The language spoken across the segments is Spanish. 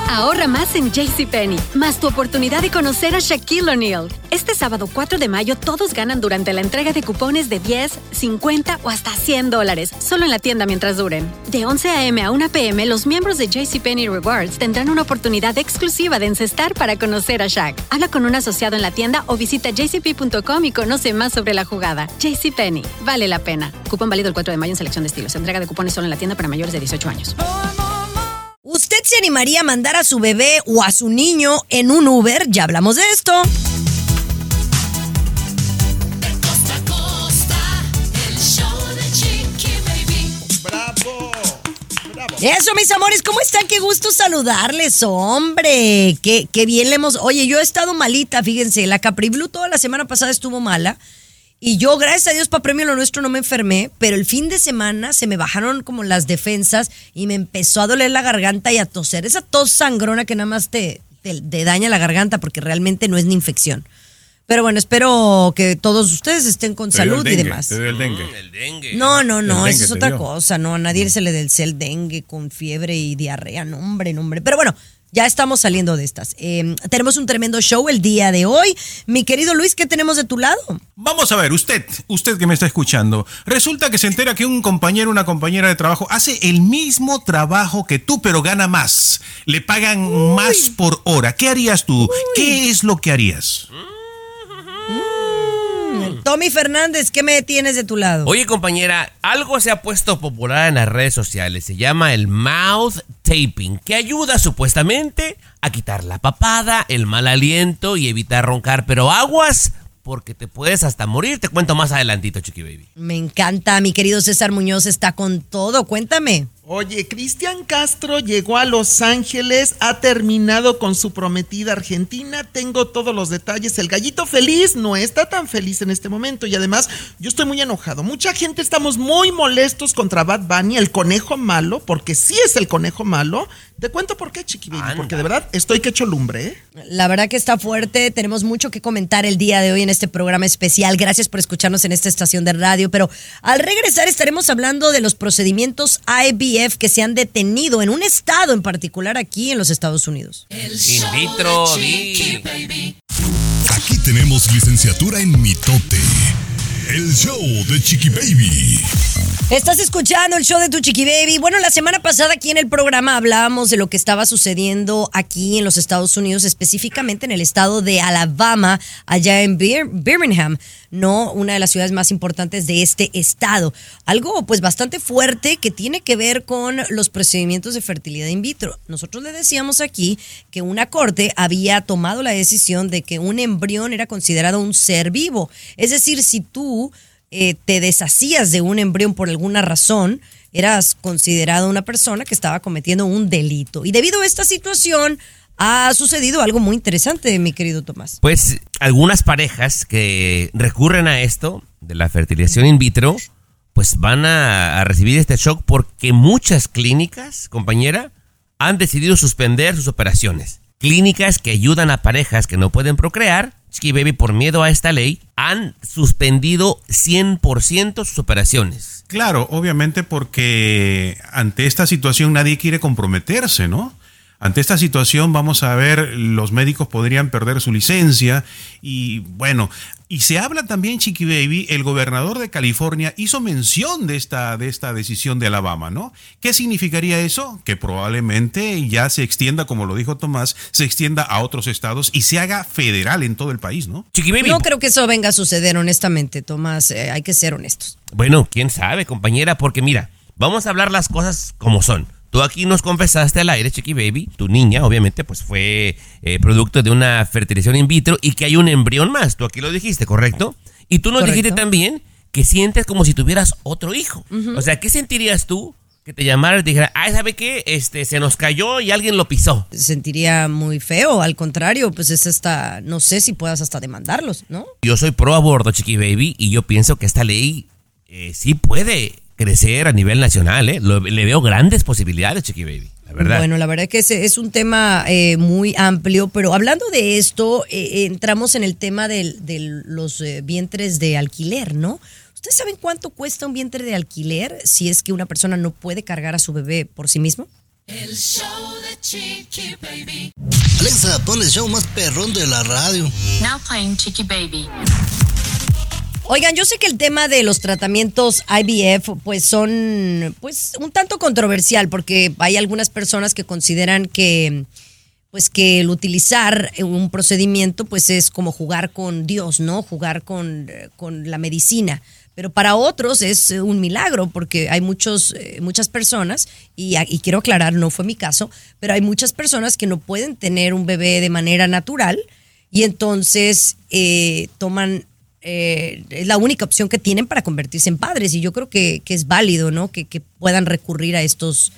Ahorra más en JCPenney, más tu oportunidad de conocer a Shaquille O'Neal. Este sábado 4 de mayo todos ganan durante la entrega de cupones de 10, 50 o hasta $100, solo en la tienda mientras duren. De 11 a.m. a 1 p.m., los miembros de JCPenney Rewards tendrán una oportunidad exclusiva de encestar para conocer a Shaq. Habla con un asociado en la tienda o visita jcp.com y conoce más sobre la jugada. JCPenney, vale la pena. Cupón válido el 4 de mayo en selección de estilos. Entrega de cupones solo en la tienda para mayores de 18 años. ¿Usted se animaría a mandar a su bebé o a su niño en un Uber? Ya hablamos de esto. De costa a costa, el show de Chiqui Baby. ¡Bravo! ¡Bravo! Eso, mis amores, ¿cómo están? Qué gusto saludarles, hombre. Qué bien le hemos... Oye, yo he estado malita, fíjense. La Capri Blue toda la semana pasada estuvo mala. Y yo, gracias a Dios, para premio lo nuestro no me enfermé, pero el fin de semana se me bajaron como las defensas y me empezó a doler la garganta y a toser. Esa tos sangrona que nada más te daña la garganta porque realmente no es ni infección. Pero bueno, espero que todos ustedes estén con salud y demás. Te dio el dengue. El dengue. No, dengue eso es otra dio. cosa. No, a nadie se le del el dengue con fiebre y diarrea. No, hombre. Pero bueno, ya estamos saliendo de estas. Tenemos un tremendo show el día de hoy. Mi querido Luis, ¿qué tenemos de tu lado? Vamos a ver, usted que me está escuchando, resulta que se entera que un compañero, una compañera de trabajo hace el mismo trabajo que tú, pero gana más. Le pagan más por hora. ¿Qué harías tú? ¿Qué es lo que harías? Tommy Fernández, ¿qué me tienes de tu lado? Oye, compañera, algo se ha puesto popular en las redes sociales. Se llama el mouth taping, que ayuda supuestamente a quitar la papada, el mal aliento y evitar roncar. Pero aguas, porque te puedes hasta morir. Te cuento más adelantito, Chiqui Baby. Me encanta, mi querido César Muñoz está con todo. Cuéntame. Oye, Cristian Castro llegó a Los Ángeles, ha terminado con su prometida Argentina, tengo todos los detalles, el gallito feliz no está tan feliz en este momento y además yo estoy muy enojado, mucha gente estamos muy molestos contra Bad Bunny, el conejo malo, porque sí es el conejo malo. Te cuento por qué, Chiqui Baby, porque de verdad estoy que echo lumbre, ¿eh? La verdad que está fuerte, tenemos mucho que comentar el día de hoy en este programa especial, gracias por escucharnos en esta estación de radio, pero al regresar estaremos hablando de los procedimientos IVF que se han detenido en un estado en particular aquí en los Estados Unidos. El In show vitro, de Chiqui di. Baby. Aquí tenemos licenciatura en mitote. El show de Chiqui Baby. Estás escuchando el show de tu Chiqui Baby. Bueno, la semana pasada aquí en el programa hablábamos de lo que estaba sucediendo aquí en los Estados Unidos, específicamente en el estado de Alabama, allá en Birmingham, ¿no? Una de las ciudades más importantes de este estado. Algo pues bastante fuerte que tiene que ver con los procedimientos de fertilidad in vitro. Nosotros le decíamos aquí que una corte había tomado la decisión de que un embrión era considerado un ser vivo. Es decir, si tú te deshacías de un embrión por alguna razón, eras considerado una persona que estaba cometiendo un delito. Y debido a esta situación, ha sucedido algo muy interesante, mi querido Tomás. Pues algunas parejas que recurren a esto, de la fertilización in vitro, pues van a recibir este shock porque muchas clínicas, compañera, han decidido suspender sus operaciones. Clínicas que ayudan a parejas que no pueden procrear, Chiqui Baby, por miedo a esta ley, han suspendido 100% sus operaciones. Claro, obviamente porque ante esta situación nadie quiere comprometerse, ¿no? Ante esta situación, vamos a ver, los médicos podrían perder su licencia y bueno, y se habla también, Chiqui Baby, el gobernador de California hizo mención de esta decisión de Alabama, ¿no? ¿Qué significaría eso? Que probablemente ya se extienda, como lo dijo Tomás, se extienda a otros estados y se haga federal en todo el país, ¿no? Chiqui Baby. No creo que eso venga a suceder, honestamente, Tomás. Hay que ser honestos. Bueno, quién sabe, compañera, porque mira, vamos a hablar las cosas como son. Tú aquí nos confesaste al aire, Chiqui Baby, tu niña, obviamente, pues fue producto de una fertilización in vitro y que hay un embrión más. Tú aquí lo dijiste, ¿correcto? Y tú nos dijiste también que sientes como si tuvieras otro hijo. Uh-huh. O sea, ¿qué sentirías tú que te llamara y te dijera, ¿sabe qué? Se nos cayó y alguien lo pisó? Sentiría muy feo, al contrario, pues es hasta, no sé si puedas hasta demandarlos, ¿no? Yo soy pro aborto, Chiqui Baby, y yo pienso que esta ley sí puede crecer a nivel nacional, le veo grandes posibilidades, Chiqui Baby, la verdad. Bueno, la verdad que es un tema muy amplio, pero hablando de esto, entramos en el tema de los vientres de alquiler, ¿no? ¿Ustedes saben cuánto cuesta un vientre de alquiler si es que una persona no puede cargar a su bebé por sí mismo? El show de Chiqui Baby. Alexa, pon el show más perrón de la radio. Now playing Chiqui Baby. Oigan, yo sé que el tema de los tratamientos IVF pues son pues un tanto controversial porque hay algunas personas que consideran que pues que el utilizar un procedimiento pues es como jugar con Dios, ¿no? Jugar con la medicina. Pero para otros es un milagro porque hay muchas personas, y quiero aclarar, no fue mi caso, pero hay muchas personas que no pueden tener un bebé de manera natural y entonces toman, es la única opción que tienen para convertirse en padres y yo creo que es válido, ¿no? Que puedan recurrir a estos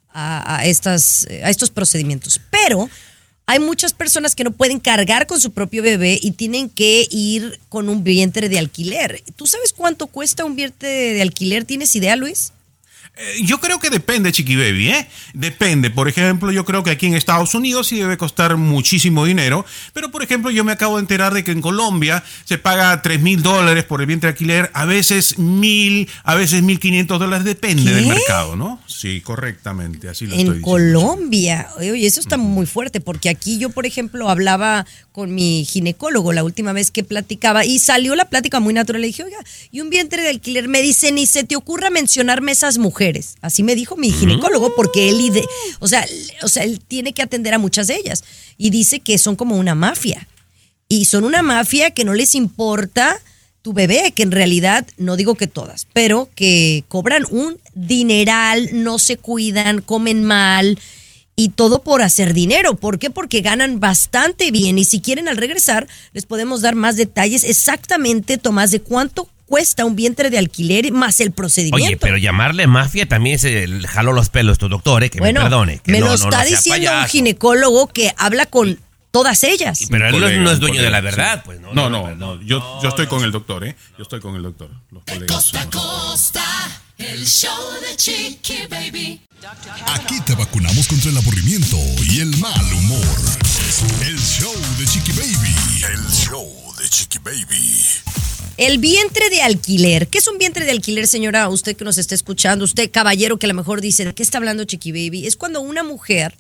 procedimientos. Pero hay muchas personas que no pueden cargar con su propio bebé y tienen que ir con un vientre de alquiler. ¿Tú sabes cuánto cuesta un vientre de alquiler? ¿Tienes idea, Luis? Yo creo que depende, Chiqui Baby, ¿eh? Depende. Por ejemplo, yo creo que aquí en Estados Unidos sí debe costar muchísimo dinero, pero por ejemplo, yo me acabo de enterar de que en Colombia se paga $3,000 por el vientre de alquiler, a veces $1,000, a veces $1,500, depende del mercado, ¿no? Sí, correctamente, así lo estoy diciendo. En Colombia, oye, eso está muy fuerte, porque aquí yo, por ejemplo, hablaba con mi ginecólogo la última vez que platicaba y salió la plática muy natural. Le dije, oiga, y un vientre de alquiler, me dice, ni se te ocurra mencionarme esas mujeres. Así me dijo mi ginecólogo, porque él, o sea, él tiene que atender a muchas de ellas. Y dice que son como una mafia. Y son una mafia que no les importa tu bebé, que en realidad, no digo que todas, pero que cobran un dineral, no se cuidan, comen mal y todo por hacer dinero. ¿Por qué? Porque ganan bastante bien. Y si quieren al regresar, les podemos dar más detalles exactamente, Tomás, de cuánto cuesta un vientre de alquiler más el procedimiento. Oye, pero llamarle mafia también es el jaló los pelos tu doctor, que bueno, me perdone. Que me lo no está sea diciendo payaso. un ginecólogo que habla con todas ellas. Pero él Colega, no es dueño colega, de la verdad, sí. pues. No, yo estoy con el doctor, ¿eh? Yo estoy con el doctor. Los colegas. Costa a costa, el show de Chiqui Baby. Aquí te vacunamos contra el aburrimiento y el mal humor. El show de Chiqui Baby. El show de Chiqui Baby. El vientre de alquiler. ¿Qué es un vientre de alquiler, señora? Usted que nos está escuchando, usted caballero que a lo mejor dice, ¿de qué está hablando Chiqui Baby? Es cuando una mujer,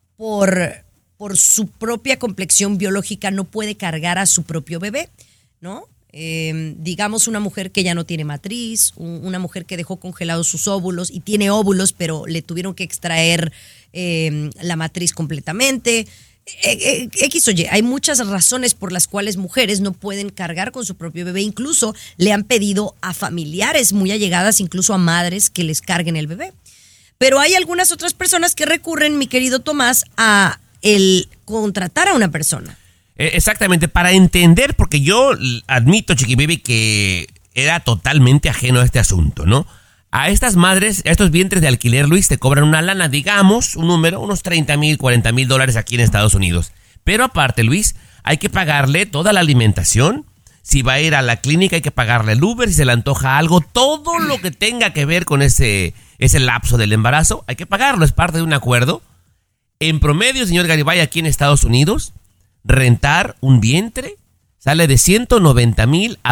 por su propia complexión biológica, no puede cargar a su propio bebé, ¿no? Digamos una mujer que ya no tiene matriz, una mujer que dejó congelados sus óvulos y tiene óvulos, pero le tuvieron que extraer la matriz completamente. X o Y, hay muchas razones por las cuales mujeres no pueden cargar con su propio bebé, incluso le han pedido a familiares muy allegadas, incluso a madres, que les carguen el bebé. Pero hay algunas otras personas que recurren, mi querido Tomás, a el contratar a una persona. Exactamente, para entender, porque yo admito, Chiqui Baby, que era totalmente ajeno a este asunto, ¿no? A estas madres, a estos vientres de alquiler, Luis, te cobran una lana, digamos, un número, unos $30,000, $40,000 aquí en Estados Unidos. Pero aparte, Luis, hay que pagarle toda la alimentación. Si va a ir a la clínica, hay que pagarle el Uber, si se le antoja algo, todo lo que tenga que ver con ese lapso del embarazo, hay que pagarlo, es parte de un acuerdo. En promedio, señor Garibay, aquí en Estados Unidos, rentar un vientre sale de $190,000 a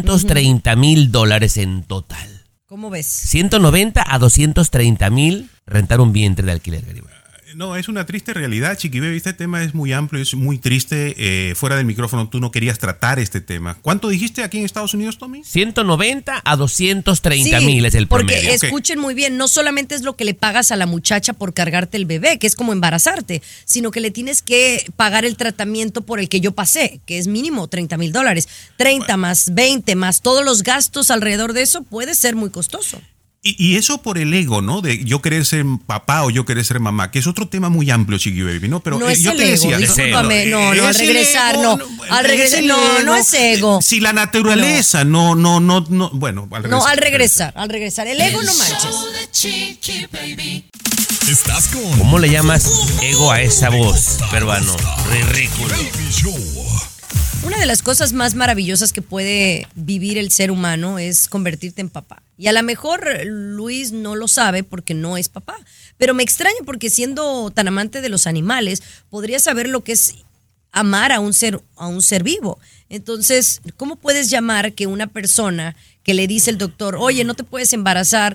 $230,000 en total. ¿Cómo ves? 190 a 230,000 rentar un vientre de alquiler, Garibay. No, es una triste realidad, Chiqui Baby. Este tema es muy amplio, es muy triste. Fuera del micrófono tú no querías tratar este tema. ¿Cuánto dijiste aquí en Estados Unidos, Tommy? 190 a 230,000 es el promedio. Porque escuchen muy bien, no solamente es lo que le pagas a la muchacha por cargarte el bebé, que es como embarazarte, sino que le tienes que pagar el tratamiento por el que yo pasé, que es mínimo $30,000. 30 más 20 más todos los gastos alrededor de eso puede ser muy costoso. Y eso por el ego, ¿no? De yo querer ser papá o yo querer ser mamá, que es otro tema muy amplio, Chiqui Baby, ¿no? Pero no es yo el te ego, decía, discúlpame, no, al regresar, ego, no. Al regresar, no es ego. Si la naturaleza, no, bueno, al regresar. No, al regresar. El ego no manches. Show de Chiqui Baby. Estás con ¿Cómo le llamas ego a esa voz, peruano? Ridículo. Baby Show. Una de las cosas más maravillosas que puede vivir el ser humano es convertirte en papá. Y a lo mejor Luis no lo sabe porque no es papá. Pero me extraña porque siendo tan amante de los animales, podría saber lo que es amar a un ser vivo. Entonces, ¿cómo puedes llamar que una persona que le dice el doctor, oye, no te puedes embarazar,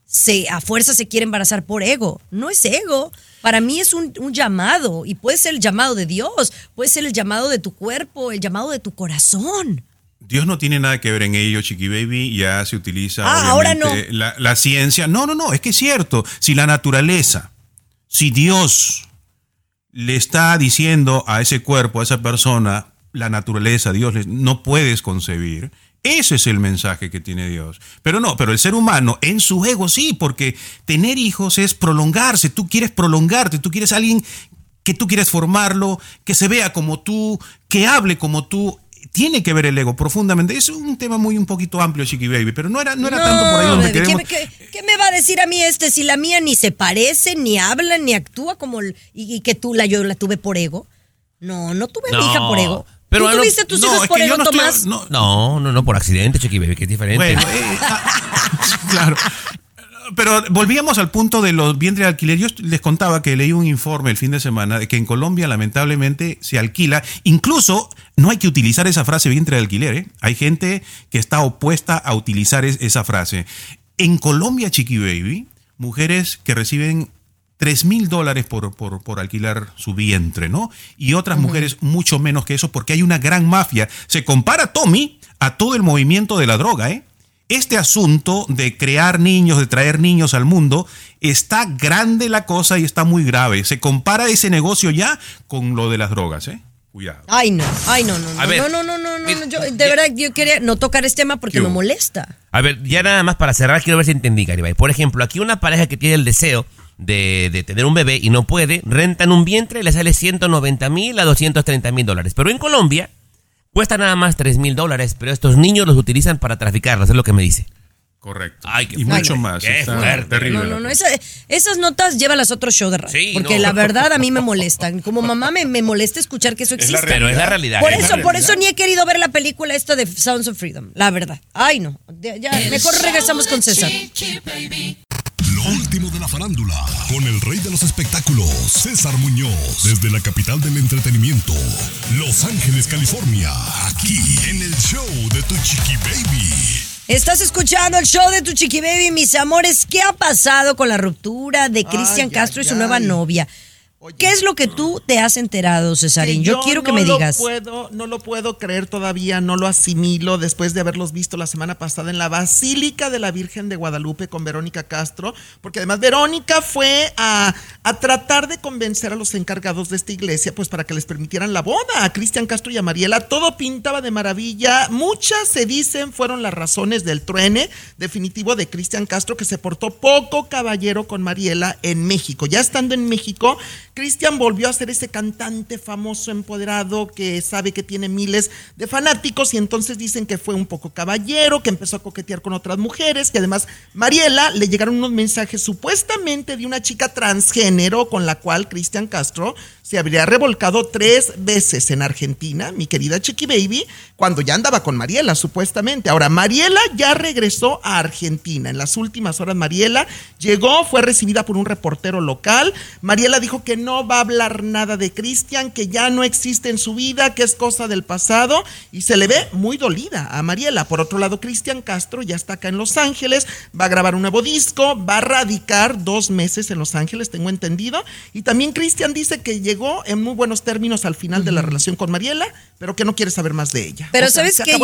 a fuerza se quiere embarazar por ego. No es ego. Para mí es un llamado, y puede ser el llamado de Dios, puede ser el llamado de tu cuerpo, el llamado de tu corazón. Dios no tiene nada que ver en ello, Chiqui Baby. Ya se utiliza ahora obviamente la ciencia. No, es que es cierto. Si la naturaleza, si Dios le está diciendo a ese cuerpo, a esa persona, la naturaleza, Dios, no puedes concebir. Ese es el mensaje que tiene Dios. Pero el ser humano en su ego sí, porque tener hijos es prolongarse. Tú quieres prolongarte, tú quieres alguien que tú quieres formarlo, que se vea como tú, que hable como tú. Tiene que ver el ego profundamente. Es un tema un poquito amplio, Chiqui Baby, pero no era tanto por ahí donde queremos. ¿Qué me va a decir a mí si la mía ni se parece, ni habla, ni actúa como y que yo la tuve por ego? No tuve a mi hija por ego. Pero ¿Tú tuviste tus hijos por ego, Tomás? No, por accidente, Chiqui Baby, que es diferente. Bueno, claro. Pero volvíamos al punto de los vientres de alquiler. Yo les contaba que leí un informe el fin de semana de que en Colombia lamentablemente se alquila. Incluso no hay que utilizar esa frase vientre de alquiler, ¿eh? Hay gente que está opuesta a utilizar esa frase. En Colombia, Chiqui Baby, mujeres que reciben $3,000 por alquilar su vientre, ¿no? Y otras mujeres mucho menos que eso, porque hay una gran mafia. Se compara, Tommy, a todo el movimiento de la droga, ¿eh? Este asunto de crear niños, de traer niños al mundo, está grande la cosa y está muy grave. Se compara ese negocio ya con lo de las drogas, ¿eh? Cuidado. Ay, no. A ver, De verdad, yo quería no tocar este tema porque me molesta. A ver, ya nada más para cerrar, quiero ver si entendí, Garibay. Por ejemplo, aquí una pareja que tiene el deseo de tener un bebé y no puede, rentan un vientre y le sale $190,000 a $230,000. Pero en Colombia cuesta nada más $3,000, pero estos niños los utilizan para traficarlos, es lo que me dice. Correcto. Ay, y mucho más. Qué Está fuerte. terrible. No. Esas notas llévalas a otro show de radio. Sí, porque la verdad a mí me molestan. Como mamá me molesta escuchar que eso existe. Pero es la realidad. Por eso ni he querido ver la película esta de Sounds of Freedom. La verdad. Ay, no. Ya, mejor regresamos con César. Lo último de la farándula, con el rey de los espectáculos, César Muñoz, desde la capital del entretenimiento, Los Ángeles, California, aquí en el show de Tu Chiqui Baby. Estás escuchando el show de Tu Chiqui Baby, mis amores. ¿Qué ha pasado con la ruptura de Cristian Castro y su nueva novia? Oye, ¿qué es lo que tú te has enterado, Cesarín? Yo quiero que me digas. No lo puedo creer todavía, no lo asimilo después de haberlos visto la semana pasada en la Basílica de la Virgen de Guadalupe con Verónica Castro, porque además Verónica fue a tratar de convencer a los encargados de esta iglesia pues para que les permitieran la boda a Cristian Castro y a Mariela. Todo pintaba de maravilla. Muchas se dicen fueron las razones del truene definitivo de Cristian Castro, que se portó poco caballero con Mariela en México. Ya estando en México, Cristian volvió a ser ese cantante famoso, empoderado, que sabe que tiene miles de fanáticos, y entonces dicen que fue un poco caballero, que empezó a coquetear con otras mujeres, que además Mariela le llegaron unos mensajes supuestamente de una chica transgénero con la cual Cristian Castro se habría revolcado 3 veces en Argentina, mi querida Chiqui Baby, cuando ya andaba con Mariela, supuestamente. Ahora, Mariela ya regresó a Argentina. En las últimas horas Mariela llegó, fue recibida por un reportero local. Mariela dijo que no va a hablar nada de Cristian, que ya no existe en su vida, que es cosa del pasado, y se le ve muy dolida a Mariela. Por otro lado, Cristian Castro ya está acá en Los Ángeles, va a grabar un nuevo disco, va a radicar 2 meses en Los Ángeles, tengo entendido, y también Cristian dice que llegó en muy buenos términos al final de la relación con Mariela, pero que no quiere saber más de ella. Pero ¿sabes qué?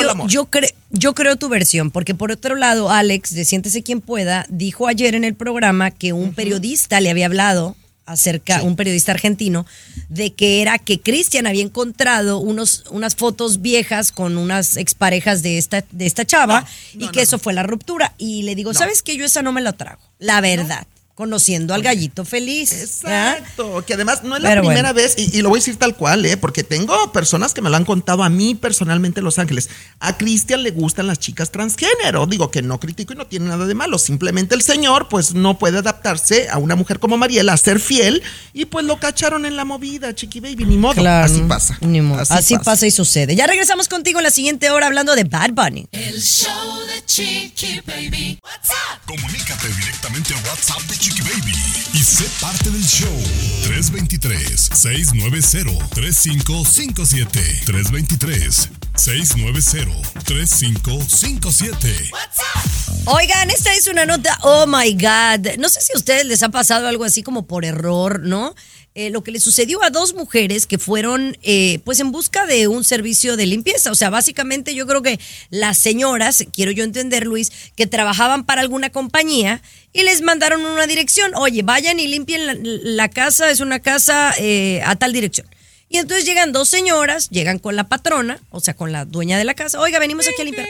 Yo creo tu versión, porque por otro lado, Alex, de Siéntese Quien Pueda, dijo ayer en el programa que un periodista le había hablado acerca, un periodista argentino, de que era que Cristian había encontrado unas fotos viejas con unas exparejas de esta chava, y que eso fue la ruptura. Y le digo, ¿sabes qué? Yo esa no me la trago, la verdad. Conociendo al gallito feliz. Exacto, que además no es la primera vez, y lo voy a decir tal cual, porque tengo personas que me lo han contado a mí personalmente en Los Ángeles. A Cristian le gustan las chicas transgénero. Digo que no critico y no tiene nada de malo. Simplemente el señor pues no puede adaptarse a una mujer como Mariela, a ser fiel, y pues lo cacharon en la movida, Chiqui Baby, ni modo. Claro, así pasa. Ni modo. Así pasa y sucede. Ya regresamos contigo en la siguiente hora hablando de Bad Bunny. El show de Chiqui Baby. WhatsApp. Comunícate directamente a WhatsApp de Chiqui Baby y sé parte del show. 323-690-3557. 690-3557. Oigan, esta es una nota, oh my God. No sé si a ustedes les ha pasado algo así como por error, ¿no? Lo que le sucedió a dos mujeres que fueron pues en busca de un servicio de limpieza. O sea, básicamente yo creo que las señoras, quiero yo entender, Luis, que trabajaban para alguna compañía y les mandaron una dirección. Oye, vayan y limpien la casa, es una casa a tal dirección. Y entonces llegan dos señoras, llegan con la patrona, o sea, con la dueña de la casa. Oiga, venimos aquí a limpiar,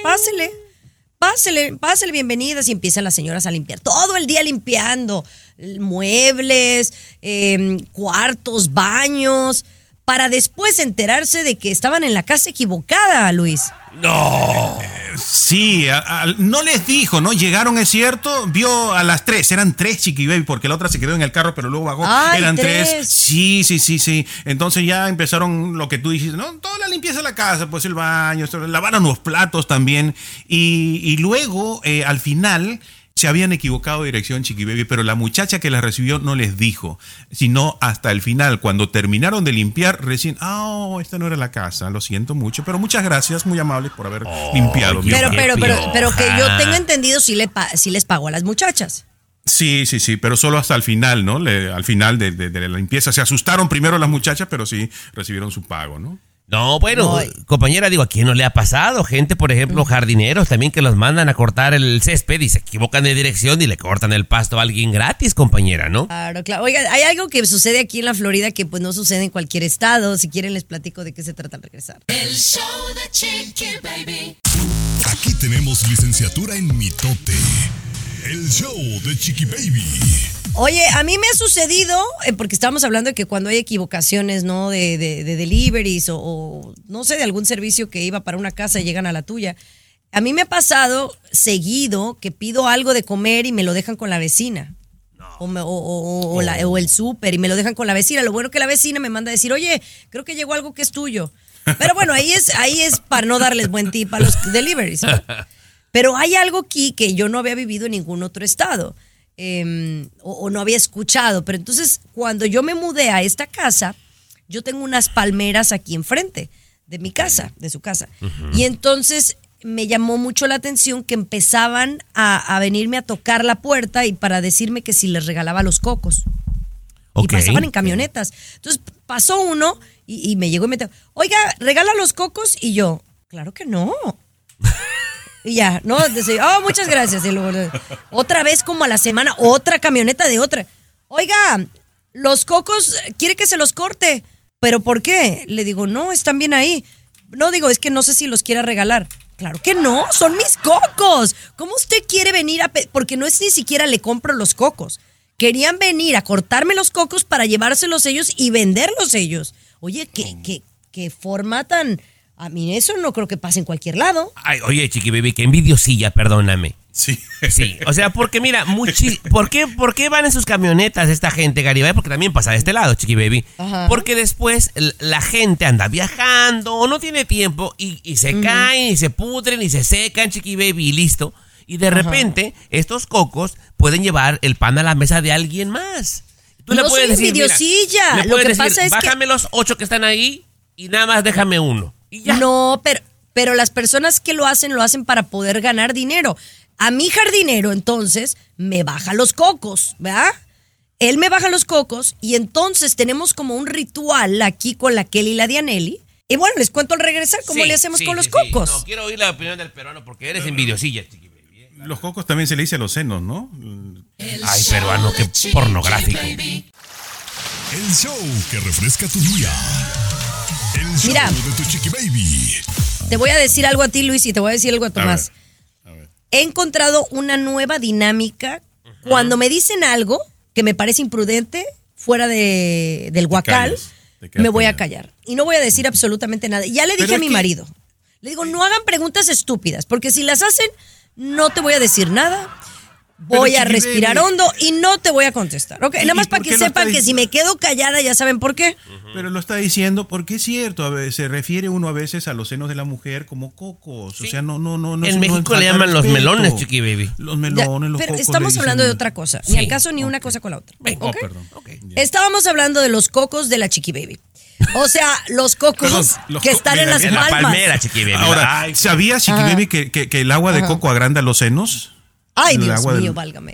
pásele, bienvenidas. Y empiezan las señoras a limpiar. Todo el día limpiando muebles, cuartos, baños, para después enterarse de que estaban en la casa equivocada, Luis. No. Sí, no les dijo, ¿no? Llegaron, es cierto, vio a las 3, eran 3 Chiqui Baby, porque la otra se quedó en el carro, pero luego bajó, eran 3. Sí. Entonces ya empezaron lo que tú dijiste, ¿no? Toda la limpieza de la casa, pues el baño, lavaron los platos también, y luego, al final, se habían equivocado de dirección, Chiqui Baby, pero la muchacha que la recibió no les dijo, sino hasta el final, cuando terminaron de limpiar, recién, esta no era la casa, lo siento mucho, pero muchas gracias, muy amables por haber limpiado. Pero que yo tenga entendido, sí les pagó a las muchachas. Sí, pero solo hasta el final, ¿no? Al final de la limpieza. Se asustaron primero las muchachas, pero sí recibieron su pago, ¿no? No, bueno, compañera, digo, ¿a quién no le ha pasado? Gente, por ejemplo, jardineros también que los mandan a cortar el césped y se equivocan de dirección y le cortan el pasto a alguien gratis, compañera, ¿no? Claro. Oiga, hay algo que sucede aquí en la Florida que pues no sucede en cualquier estado. Si quieren les platico de qué se trata al regresar. El show de Chiqui Baby. Aquí tenemos licenciatura en mitote. El show de Chiqui Baby. Oye, a mí me ha sucedido, porque estábamos hablando de que cuando hay equivocaciones, ¿no? De deliveries o no sé, de algún servicio que iba para una casa y llegan a la tuya. A mí me ha pasado seguido que pido algo de comer y me lo dejan con la vecina. O el súper y me lo dejan con la vecina. Lo bueno que la vecina me manda a decir, oye, creo que llegó algo que es tuyo. Pero bueno, ahí es para no darles buen tip a los deliveries, ¿no? Pero hay algo aquí que yo no había vivido en ningún otro estado. O no había escuchado, pero entonces cuando yo me mudé a esta casa, yo tengo unas palmeras aquí enfrente de mi casa, de su casa, y entonces me llamó mucho la atención que empezaban a venirme a tocar la puerta y para decirme que si les regalaba los cocos. Y pasaban en camionetas. Entonces pasó uno y me llegó y me dijo, oiga, ¿regala los cocos? Y yo, claro que no. Y ya, ¿no? Decía, muchas gracias. Y luego, otra vez como a la semana, otra camioneta de otra. Oiga, los cocos, ¿quiere que se los corte? ¿Pero por qué? Le digo, no, están bien ahí. No, digo, es que no sé si los quiera regalar. Claro que no, son mis cocos. ¿Cómo usted quiere venir porque no es ni siquiera le compro los cocos. Querían venir a cortarme los cocos para llevárselos ellos y venderlos ellos. Oye, qué forma tan... A mí eso no creo que pase en cualquier lado. Ay, oye, Chiqui Baby, qué envidiosilla, perdóname. Sí. Sí, o sea, porque mira, ¿por qué van en sus camionetas esta gente, Garibay? Porque también pasa de este lado, Chiqui Baby. Ajá. Porque después la gente anda viajando o no tiene tiempo y se caen y se pudren y se secan, Chiqui Baby, y listo. Y de repente, estos cocos pueden llevar el pan a la mesa de alguien más. Tú no le puedes soy envidiosilla. Mira, lo que pasa es bájame los 8 que están ahí y nada más déjame uno. Y ya. No, pero las personas que lo hacen para poder ganar dinero. A mi jardinero, entonces, me baja los cocos, ¿verdad? Él me baja los cocos y entonces tenemos como un ritual aquí con la Kelly y la Dianelli. Y bueno, les cuento al regresar cómo le hacemos con los cocos. No, quiero oír la opinión del peruano porque eres envidiosilla, Chiqui Baby. Los cocos también se le dice a los senos, ¿no? Ay, peruano, qué pornográfico. El show que refresca tu día. El show Mira, de tu Chiqui Baby. Te voy a decir algo a ti, Luis, y te voy a decir algo a Tomás. A ver. He encontrado una nueva dinámica. Cuando me dicen algo que me parece imprudente, fuera del guacal, me voy a callar. Y no voy a decir absolutamente nada. Ya le dije a mi marido, le digo, no hagan preguntas estúpidas, porque si las hacen, no te voy a decir nada. Voy a respirar hondo y no te voy a contestar. ¿Ok? Nada más para que sepan que si me quedo callada ya saben por qué. Pero lo está diciendo porque es cierto. A veces, se refiere uno a veces a los senos de la mujer como cocos. Sí. O sea, no. En México le llaman los melones, Chiqui Baby. Los melones, los pero cocos. Estamos hablando de otra cosa. Ni al caso ni una cosa con la otra. Okay. ¿Okay? Perdón. Estábamos hablando de los cocos de la Chiqui Baby. O sea, los cocos Perdón, los que co- están en mira, las En la palmas. palmera, Chiqui Baby. Ahora, Ay, ¿sabías, Chiqui Baby, que el agua de coco agranda los senos? Ay, El Dios agua mío, del- válgame.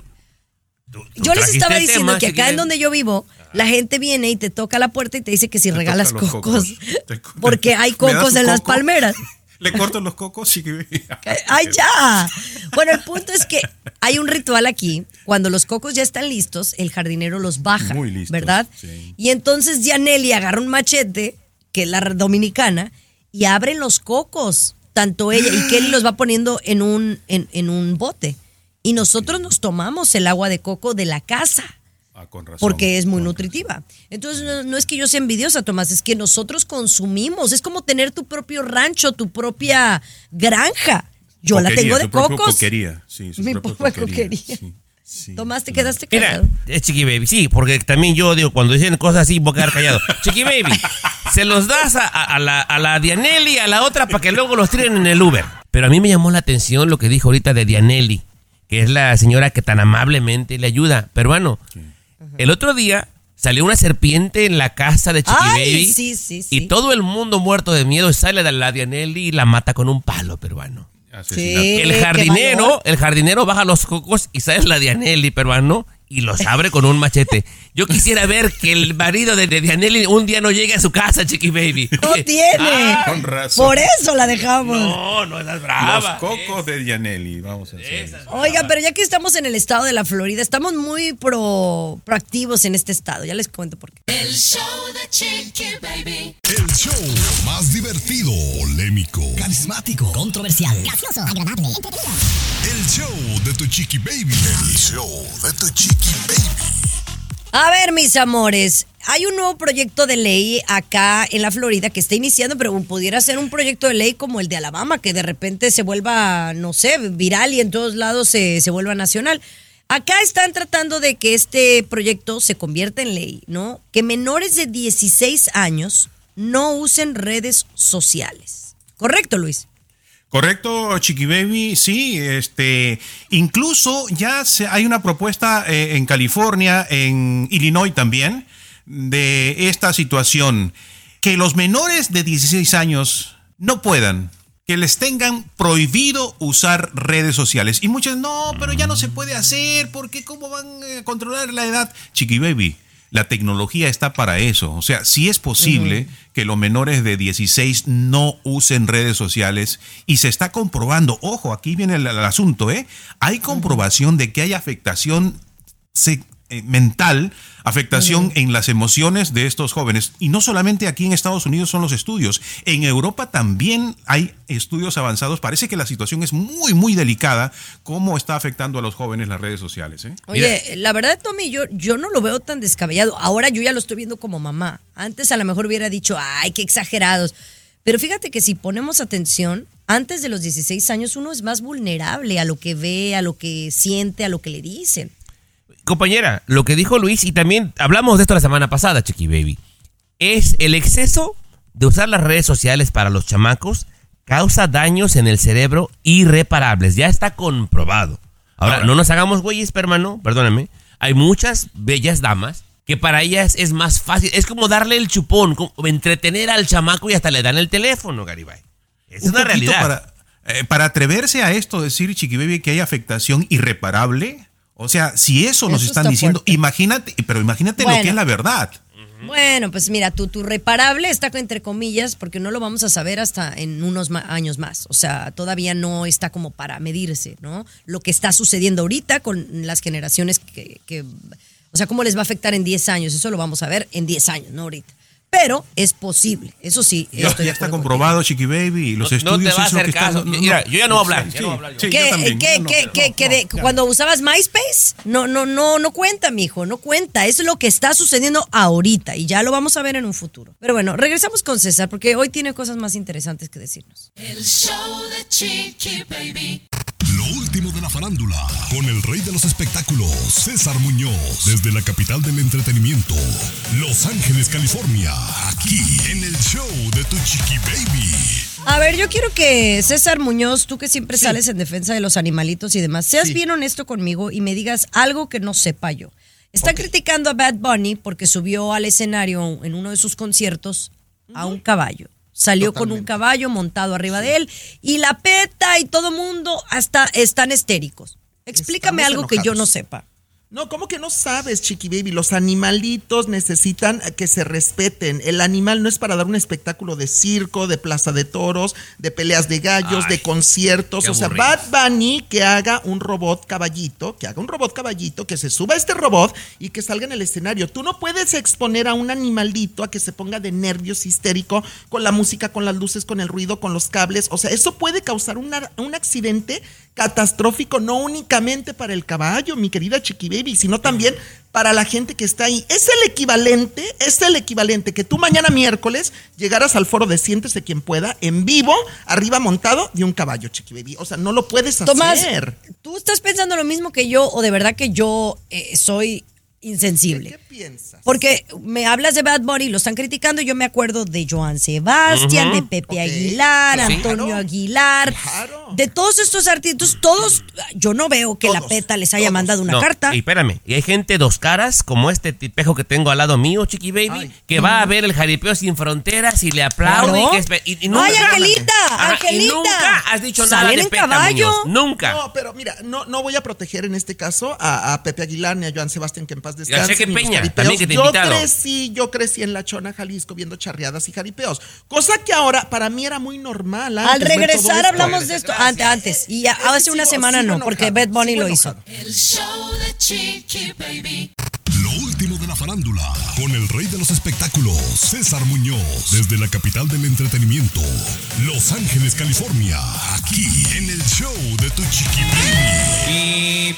tú Yo les trajiste estaba el diciendo tema, que Chiqui acá en Baby. donde yo vivo, la gente viene y te toca la puerta y te dice que si regalas toca los cocos. Te- Porque hay ¿Me das cocos un en las coco? palmeras. Le corto los cocos, Chiqui Baby. ¡Ay, ya! Bueno, el punto es que hay un ritual aquí. Cuando los cocos ya están listos, el jardinero los baja, Muy listos, ¿verdad? sí. Y entonces Yaneli agarra un machete, que es la dominicana, y abren los cocos. Tanto ella y Kelly los va poniendo en un bote. Y nosotros nos tomamos el agua de coco de la casa. Con razón. Porque es muy nutritiva. Entonces, no es que yo sea envidiosa, Tomás, es que nosotros consumimos. Es como tener tu propio rancho, tu propia granja. Yo la tengo de su propia cocos. coquería, sí, su Mi propia propia coquería. Sí, sí. Tomás, te quedaste Mira, callado. Chiqui Baby, sí, porque también yo digo, cuando dicen cosas así, voy a quedar callado. Chiqui Baby, se los das a la Dianelli, a la otra, para que luego los tiren en el Uber. Pero a mí me llamó la atención lo que dijo ahorita de Dianelli, que es la señora que tan amablemente le ayuda. Pero bueno, el otro día salió una serpiente en la casa de Chiqui Ay, Baby. sí. Y todo el mundo muerto de miedo sale de la Dianelli y la mata con un palo peruano. Asesinato. Sí. El qué jardinero baja los cocos y sale la Dianelli peruano y los abre con un machete. Yo quisiera ver que el marido de Dianelli un día no llegue a su casa, Chiqui Baby. No tiene. Con razón. Por eso la dejamos. No, estás brava. Los cocos de Dianelli, vamos a hacer. Oiga, pero ya que estamos en el estado de la Florida, estamos muy proactivos en este estado. Ya les cuento por qué. El show de Chiqui Baby. El show más divertido, polémico, Carismático, controversial, gracioso, agradable, entretenido. el show de tu Chiqui Baby. El show de tu Chiqui Baby. A ver, mis amores, hay un nuevo proyecto de ley acá en la Florida que está iniciando, pero pudiera ser un proyecto de ley como el de Alabama, que de repente se vuelva, no sé, viral y en todos lados se vuelva nacional. Acá están tratando de que este proyecto se convierta en ley, ¿no? Que menores de 16 años no usen redes sociales. ¿Correcto, Luis? Correcto, Chiqui Baby, sí, incluso ya hay una propuesta en California, en Illinois también, de esta situación, que los menores de 16 años no puedan, que les tengan prohibido usar redes sociales. Y muchos, no, pero ya no se puede hacer, porque ¿cómo van a controlar la edad? Chiqui Baby, la tecnología está para eso. O sea, sí es posible que los menores de 16 no usen redes sociales y se está comprobando, ojo, aquí viene el asunto, hay comprobación de que hay afectación mental, afectación en las emociones de estos jóvenes. Y no solamente aquí en Estados Unidos son los estudios, en Europa también hay estudios avanzados. Parece que la situación es muy, muy delicada, cómo está afectando a los jóvenes las redes sociales. Oye, la verdad, Tommy, yo no lo veo tan descabellado. Ahora yo ya lo estoy viendo como mamá. Antes a lo mejor hubiera dicho, ay, qué exagerados. Pero fíjate que si ponemos atención, antes de los 16 años uno es más vulnerable a lo que ve, a lo que siente, a lo que le dicen. Compañera, lo que dijo Luis, y también hablamos de esto la semana pasada, Chiqui Baby, es el exceso de usar las redes sociales para los chamacos causa daños en el cerebro irreparables. Ya está comprobado. Ahora, no nos hagamos güeyes, hermano, perdóname. Hay muchas bellas damas que para ellas es más fácil. Es como darle el chupón, como entretener al chamaco y hasta le dan el teléfono, Garibay. Es una realidad. Para atreverse a esto, decir, Chiqui Baby, que hay afectación irreparable. O sea, si eso nos están está diciendo, fuerte. imagínate lo que es la verdad. Bueno, pues mira, tu reparable está entre comillas porque no lo vamos a saber hasta en unos años más. O sea, todavía no está como para medirse, ¿no? Lo que está sucediendo ahorita con las generaciones que o sea, cómo les va a afectar en 10 años. Eso lo vamos a ver en 10 años, no ahorita. Pero es posible, eso sí. Ya está comprobado, Chiqui Baby. Los No estudios te va a es lo hacer que caso. están- Mira, yo ya no voy a hablar. Sí, ya no voy a hablar yo. sí, yo también. Cuando usabas MySpace, no cuenta, mijo, no cuenta. Eso es lo que está sucediendo ahorita y ya lo vamos a ver en un futuro. Pero bueno, regresamos con César porque hoy tiene cosas más interesantes que decirnos. El show de Chiqui Baby. Lo último de la farándula, con el rey de los espectáculos, César Muñoz, desde la capital del entretenimiento, Los Ángeles, California, aquí en el show de tu Chiqui Baby. A ver, yo quiero que César Muñoz, tú que siempre sales en defensa de los animalitos y demás, seas bien honesto conmigo y me digas algo que no sepa yo. Están criticando a Bad Bunny porque subió al escenario en uno de sus conciertos a un caballo. Salió con un Totalmente. caballo montado arriba de él y la PETA y todo mundo hasta están histéricos. Explícame Estamos algo que yo no enojados. sepa. No, ¿cómo que no sabes, Chiqui Baby? Los animalitos necesitan que se respeten. El animal no es para dar un espectáculo de circo, de plaza de toros, de peleas de gallos, Ay, de conciertos. qué O sea, aburrido. Bad Bunny que haga un robot caballito, que se suba a este robot y que salga en el escenario. Tú no puedes exponer a un animalito a que se ponga de nervios histérico con la música, con las luces, con el ruido, con los cables. O sea, eso puede causar un accidente catastrófico, no únicamente para el caballo, mi querida Chiqui Baby, sino también para la gente que está ahí. Es el equivalente que tú mañana miércoles llegaras al foro de Siéntese Quien Pueda, en vivo, arriba montado de un caballo, Chiqui Baby. O sea, no lo puedes Tomás, hacer. ¿tú estás pensando lo mismo que yo o de verdad que yo soy insensible? ¿Qué piensas? Porque me hablas de Bad Bunny, lo están criticando, yo me acuerdo de Joan Sebastián, de Pepe Ok, Aguilar, claro, Antonio Aguilar, claro. de todos estos artistas, todos, yo no veo que la Todos, PETA les haya todos. mandado una No, carta. y espérame, y hay gente dos caras, como este tipejo que tengo al lado mío, Chiqui Baby, Ay. que va a ver el jaripeo sin fronteras y le aplaude. Claro. Y nunca, ¡Ay, Angelita! Ajá, ¡Angelita! Y nunca has dicho nada Salen de en PETA, caballo. Muñoz, nunca. No, pero mira, no voy a proteger en este caso a Pepe Aguilar ni a Joan Sebastián, que en paz Y a descanse. Cheque ni los Peña, jaripeos. también que te he yo invitado. crecí en La Chona, Jalisco, viendo charreadas y jaripeos. Cosa que ahora para mí era muy normal. Al antes ver todo regresar esto. hablamos de esto, antes, y ya, hace una semana no, porque Bad Bunny lo hizo. El show de Chiqui Baby. Lo último de la farándula, con el rey de los espectáculos, César Muñoz, desde la capital del entretenimiento, Los Ángeles, California, aquí en el show de Tu Chiqui Baby.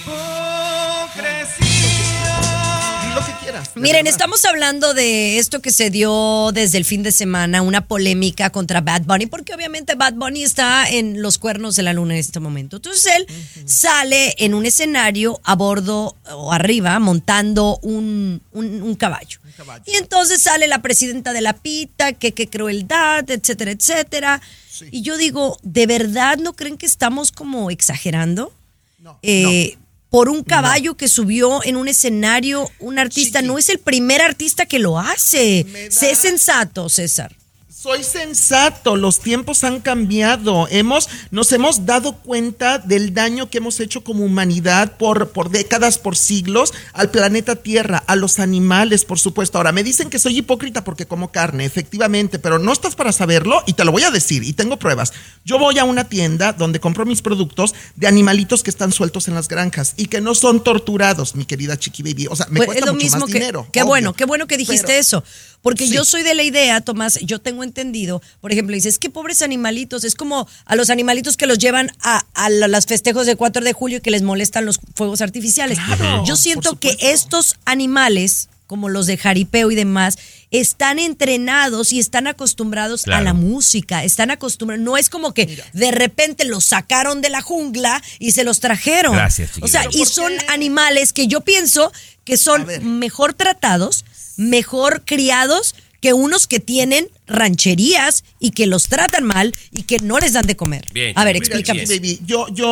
Di lo que quieras. de Miren, verdad. estamos hablando de esto que se dio desde el fin de semana, una polémica contra Bad Bunny, porque obviamente Bad Bunny está en los cuernos de la luna en este momento. Entonces él sale en un escenario a bordo o arriba montando un caballo. caballo. Y entonces sale la presidenta de la PETA, que qué crueldad, etcétera, etcétera. Sí. Y yo digo, ¿de verdad no creen que estamos como exagerando? No, Por un caballo que subió en un escenario un artista, Chiqui. no es el primer artista que lo hace. Me da- Sé sensato, César. Soy sensato, los tiempos han cambiado. Nos hemos dado cuenta del daño que hemos hecho como humanidad por décadas, por siglos, al planeta Tierra, a los animales, por supuesto. Ahora, me dicen que soy hipócrita porque como carne, efectivamente, pero no estás para saberlo y te lo voy a decir y tengo pruebas. Yo voy a una tienda donde compro mis productos de animalitos que están sueltos en las granjas y que no son torturados, mi querida Chiqui Baby. O sea, me Pues cuesta es lo mucho mismo más que dinero. qué obvio. bueno que dijiste Pero- eso, porque Sí. yo soy de la idea, Tomás, yo tengo entendido, por ejemplo, dices, qué pobres animalitos, es como a los animalitos que los llevan a los festejos del 4 de julio y que les molestan los fuegos artificiales. Claro, Yo siento por que supuesto. estos animales, como los de jaripeo y demás, están entrenados y están acostumbrados a Claro. la música, están acostumbrados, no es como que de repente los sacaron de la jungla y se los trajeron. Gracias, O sea, chiquillo. y ¿Por son qué? animales que yo pienso que son A ver. mejor tratados, mejor criados que unos que tienen rancherías y que los tratan mal y que no les dan de comer. Bien, A ver, bien, explícame. bien. Baby,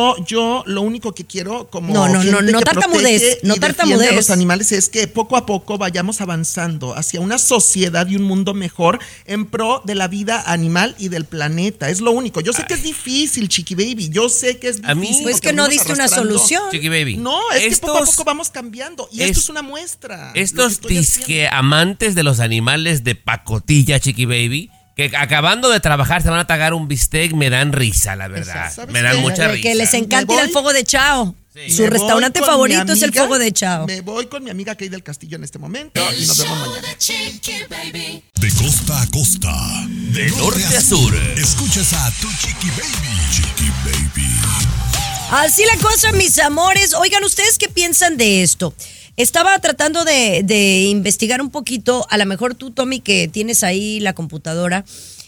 yo lo único que quiero como No, gente no que tartamudez, protege no y tartamudez. defiende a los animales es que poco a poco vayamos avanzando hacia una sociedad y un mundo mejor en pro de la vida animal y del planeta. Es lo único. Yo sé que es difícil, Chiqui Baby. Yo sé que es A mí- difícil. Pues porque que no venimos diste una arrastrando. solución. Chiqui Baby. No, es que poco a Estos- poco vamos cambiando. Y esto es una muestra. Estos lo que estoy disque haciendo. amantes de los animales de pacotilla, Chiqui Baby, que acabando de trabajar se van a tagar un bistec, me dan risa, la verdad. ¿Sabes Me dan qué? mucha risa. Que les encanta ir Me al voy- fuego de Chao. Sí. Su Me voy restaurante con mi favorito es el amiga, fuego de Chao. Me voy con mi amiga Kay del Castillo en este momento y El nos vemos show mañana. de Chiqui Baby. De costa a costa, de norte a sur, escuchas a Tu Chiqui Baby. Chiqui Baby. Así la cosa, mis amores. Oigan, ¿ustedes qué piensan de esto? Estaba tratando de investigar un poquito, a lo mejor tú, Tommy, que tienes ahí la computadora,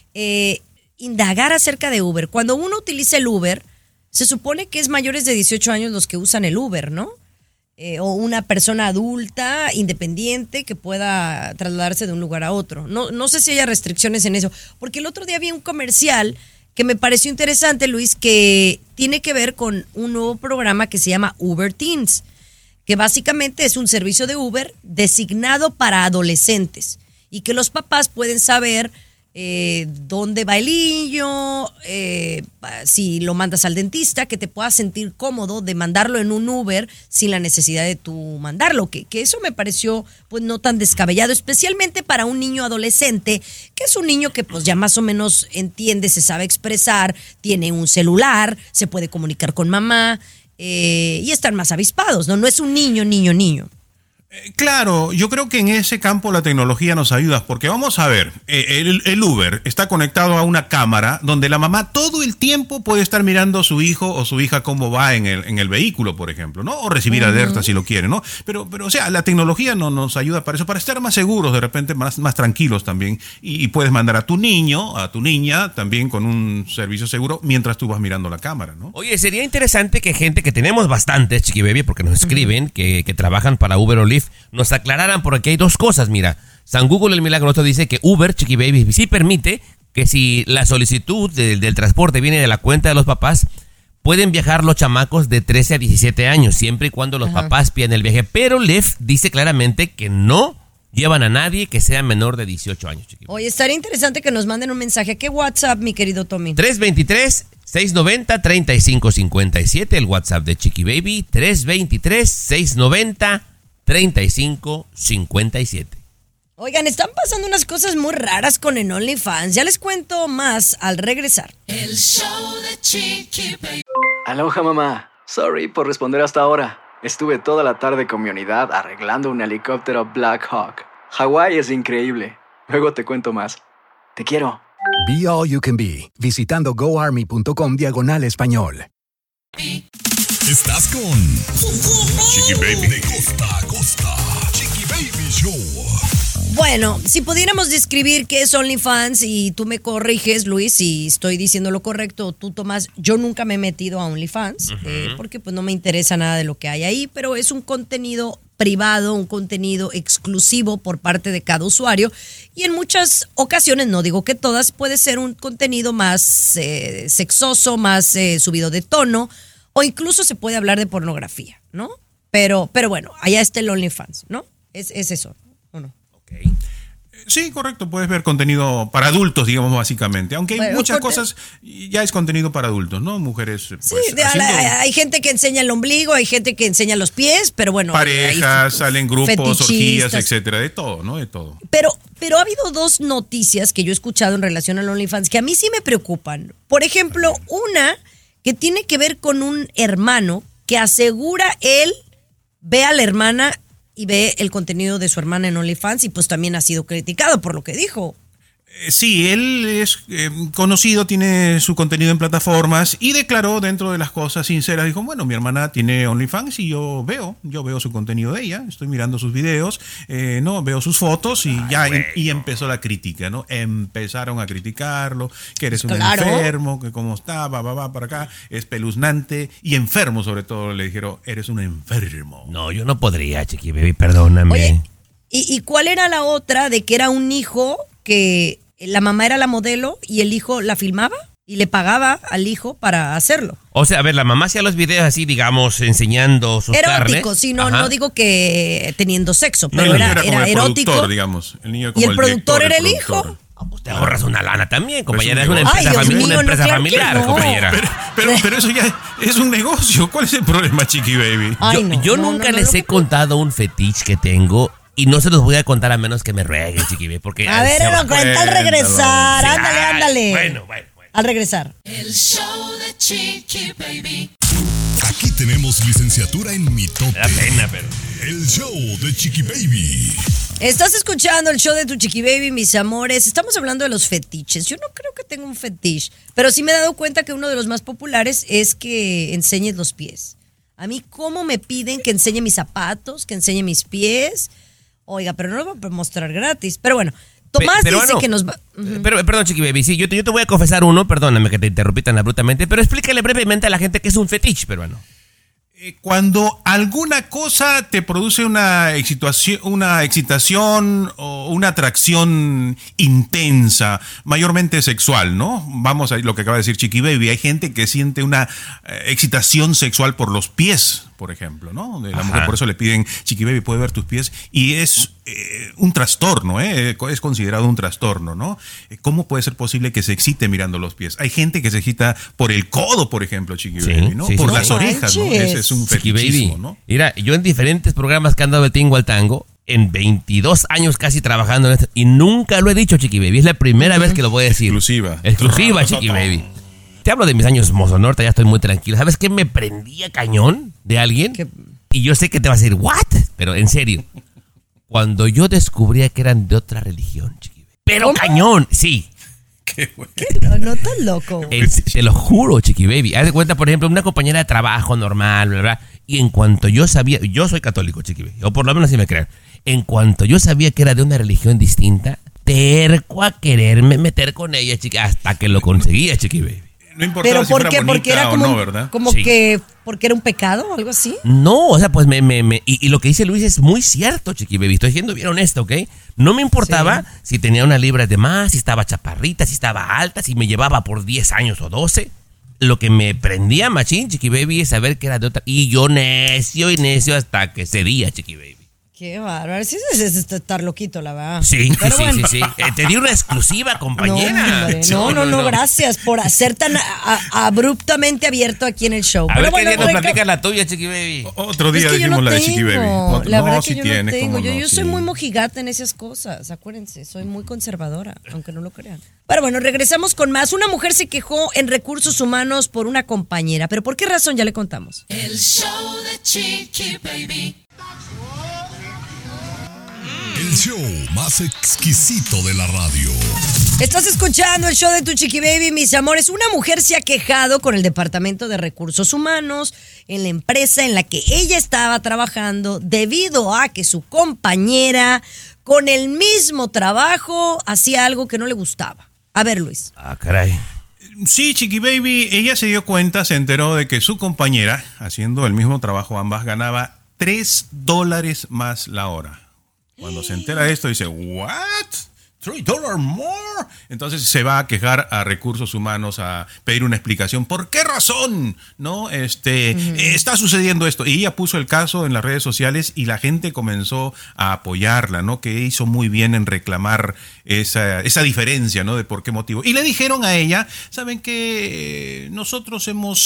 indagar acerca de Uber. Cuando uno utiliza el Uber, se supone que es mayores de 18 años los que usan el Uber, ¿no? O una persona adulta, independiente, que pueda trasladarse de un lugar a otro. No sé si haya restricciones en eso, porque el otro día vi un comercial que me pareció interesante, Luis, que tiene que ver con un nuevo programa que se llama Uber Teens, que básicamente es un servicio de Uber designado para adolescentes y que los papás pueden saber dónde va el niño, si lo mandas al dentista, que te puedas sentir cómodo de mandarlo en un Uber sin la necesidad de tú mandarlo, que eso me pareció pues no tan descabellado, especialmente para un niño adolescente, que es un niño que pues ya más o menos entiende, se sabe expresar, tiene un celular, se puede comunicar con mamá y están más avispados, ¿no? No es un niño. Claro, yo creo que en ese campo la tecnología nos ayuda, porque vamos a ver, el Uber está conectado a una cámara donde la mamá todo el tiempo puede estar mirando a su hijo o su hija cómo va en el vehículo, por ejemplo, ¿no? O recibir alertas si lo quiere, ¿no? Pero, o sea, la tecnología no nos ayuda para eso, para estar más seguros, de repente más tranquilos también, y puedes mandar a tu niño, a tu niña, también con un servicio seguro mientras tú vas mirando la cámara, ¿no? Oye, sería interesante que gente que tenemos bastantes, Chiqui Baby, porque nos escriben, que trabajan para Uber o Lyft, nos aclararan, porque hay dos cosas. Mira, San Google el Milagroso dice que Uber, Chiqui Baby, sí permite que si la solicitud del transporte viene de la cuenta de los papás, pueden viajar los chamacos de 13 a 17 años, siempre y cuando los papás piden el viaje. Pero Lyft dice claramente que no llevan a nadie que sea menor de 18 años, Chiqui Baby. Oye, estaría interesante que nos manden un mensaje. ¿Qué WhatsApp, mi querido Tommy? 323-690-3557, el WhatsApp de Chiqui Baby, 323-690-3557. Oigan, están pasando unas cosas muy raras con el OnlyFans. Ya les cuento más al regresar. El show de Chiqui Baby. Aloha, mamá. Sorry por responder hasta ahora. Estuve toda la tarde con mi unidad arreglando un helicóptero Black Hawk. Hawái es increíble. Luego te cuento más. Te quiero. Be All You Can Be, visitando goarmy.com/español. Estás con Chiqui Baby. De costa a costa. Chiqui Baby Show. Bueno, si pudiéramos describir qué es OnlyFans y tú me corriges, Luis, si estoy diciendo lo correcto, o tú, Tomás, yo nunca me he metido a OnlyFans porque pues no me interesa nada de lo que hay ahí, pero es un contenido privado, un contenido exclusivo por parte de cada usuario y en muchas ocasiones, no digo que todas, puede ser un contenido más sexoso, más subido de tono o incluso se puede hablar de pornografía, ¿no? Pero bueno, allá está el OnlyFans, ¿no? Es eso, ¿o no? Okay. Sí, correcto, puedes ver contenido para adultos, digamos, básicamente. Aunque hay muchas cosas, ya es contenido para adultos, ¿no? Mujeres, pues, sí, hay gente que enseña el ombligo, hay gente que enseña los pies, pero bueno. Parejas, salen grupos, orgías, etcétera, de todo, ¿no? De todo. Pero ha habido dos noticias que yo he escuchado en relación al OnlyFans que a mí sí me preocupan. Por ejemplo, una que tiene que ver con un hermano que asegura él ve a la hermana y ve el contenido de su hermana en OnlyFans y pues también ha sido criticado por lo que dijo. Sí, él es conocido, tiene su contenido en plataformas y declaró dentro de las cosas sinceras, dijo, bueno, mi hermana tiene OnlyFans y yo veo su contenido de ella, estoy mirando sus videos, no veo sus fotos y y empezó la crítica, ¿no? Empezaron a criticarlo, que eres un enfermo, que cómo está, va para acá, espeluznante y enfermo sobre todo, le dijeron, eres un enfermo. No, yo no podría, Chiqui Baby, perdóname. Oye, ¿y cuál era la otra de que era un hijo que la mamá era la modelo y el hijo la filmaba y le pagaba al hijo para hacerlo? O sea, a ver, la mamá hacía los videos así, digamos, enseñando sus carnes. Erótico, sí, no digo que teniendo sexo, pero era como el erótico. Productor, digamos. El niño como y el productor director, era el hijo. Pues te ahorras una lana también, compañera. Pues es una empresa, Dios mío, claro familiar, no. compañera. Pero eso ya es un negocio. ¿Cuál es el problema, Chiqui Baby? Yo nunca les he contado un fetiche que tengo. Y no se los voy a contar a menos que me rueguen, Chiqui Baby, porque... A ver, lo cuenta al regresar. Ándale. Bueno. Al regresar. El show de Chiqui Baby. Aquí tenemos licenciatura en mitote. Me da pena, pero... El show de Chiqui Baby. Estás escuchando el show de tu Chiqui Baby, mis amores. Estamos hablando de los fetiches. Yo no creo que tenga un fetiche, pero sí me he dado cuenta que uno de los más populares es que enseñes los pies. A mí, ¿cómo me piden que enseñe mis zapatos, que enseñe mis pies? Oiga, pero no lo voy a mostrar gratis. Pero bueno, Tomás dice que nos va... Pero, perdón, Chiqui Baby, sí, yo te voy a confesar uno, perdóname que te interrumpí tan abruptamente, pero explícale brevemente a la gente qué es un fetiche peruano. Cuando alguna cosa te produce una excitación o una atracción intensa, mayormente sexual, ¿no? Vamos a lo que acaba de decir Chiqui Baby. Hay gente que siente una excitación sexual por los pies, por ejemplo, ¿no? De la mujer, por eso le piden, Chiqui Baby, ¿puede ver tus pies? Y es un trastorno, es considerado un trastorno, ¿no? ¿Cómo puede ser posible que se excite mirando los pies? Hay gente que se excita por el codo, por ejemplo, Chiqui Baby, ¿no? Por las orejas, ¿no? Ese es un Chiqui fetichismo, Baby. ¿no? Mira, yo en diferentes programas que han dado el tingo al tango, en 22 años casi trabajando en esto, y nunca lo he dicho, Chiqui Baby. Es la primera vez que lo voy a decir. Exclusiva, Chiqui Baby. Te hablo de mis años Mozo Norte, ya estoy muy tranquilo. ¿Sabes qué me prendía cañón de alguien? Y yo sé que te vas a decir, ¿what? Pero en serio, cuando yo descubría que eran de otra religión, Chiqui Baby. Pero ¿cómo? Cañón, sí. ¿Qué? No tan loco. Te lo juro, Chiqui Baby. Haz de cuenta, por ejemplo, una compañera de trabajo normal, bla, bla. Y en cuanto yo sabía, yo soy católico, Chiqui Baby, o por lo menos así me creen. En cuanto yo sabía que era de una religión distinta, terco a quererme meter con ella, Chiqui, hasta que lo conseguía, Chiqui Baby. No importaba. Pero si fuera bonita porque era como, o no, ¿verdad? Como sí. Que porque era un pecado o algo así. No, o sea, pues y lo que dice Luis es muy cierto, Chiqui Baby. Estoy siendo bien honesto, ¿ok? No me importaba si tenía unas libras de más, si estaba chaparrita, si estaba alta, si me llevaba por 10 años o 12. Lo que me prendía machín, Chiqui Baby, es saber que era de otra. Y yo necio hasta que cedía, Chiqui Baby. Qué bárbaro. Sí, es estar loquito, la verdad. Sí, pero sí, bueno. sí. Te di una exclusiva, compañera. No, gracias por ser tan abruptamente abierto aquí en el show. A ver qué día nos platicas la tuya, Chiqui Baby. Otro día dijimos la de Chiqui Baby. La verdad que yo no tengo. Yo soy muy mojigata en esas cosas, acuérdense. Soy muy conservadora, aunque no lo crean. Pero bueno, regresamos con más. Una mujer se quejó en Recursos Humanos por una compañera. ¿Pero por qué razón? Ya le contamos. El show de Chiqui Baby. El show más exquisito de la radio. Estás escuchando el show de tu Chiqui Baby, mis amores. Una mujer se ha quejado con el Departamento de Recursos Humanos en la empresa en la que ella estaba trabajando debido a que su compañera con el mismo trabajo hacía algo que no le gustaba. A ver, Luis. Ah, caray. Sí, Chiqui Baby, ella se dio cuenta, se enteró de que su compañera, haciendo el mismo trabajo, ambas ganaba $3 más la hora. Cuando se entera de esto, dice, ¿what? $3 more. Entonces se va a quejar a Recursos Humanos a pedir una explicación. ¿Por qué razón? ¿No? Está sucediendo esto. Y ella puso el caso en las redes sociales y la gente comenzó a apoyarla, ¿no? Que hizo muy bien en reclamar esa diferencia, ¿no? De por qué motivo. Y le dijeron a ella, ¿saben qué? Nosotros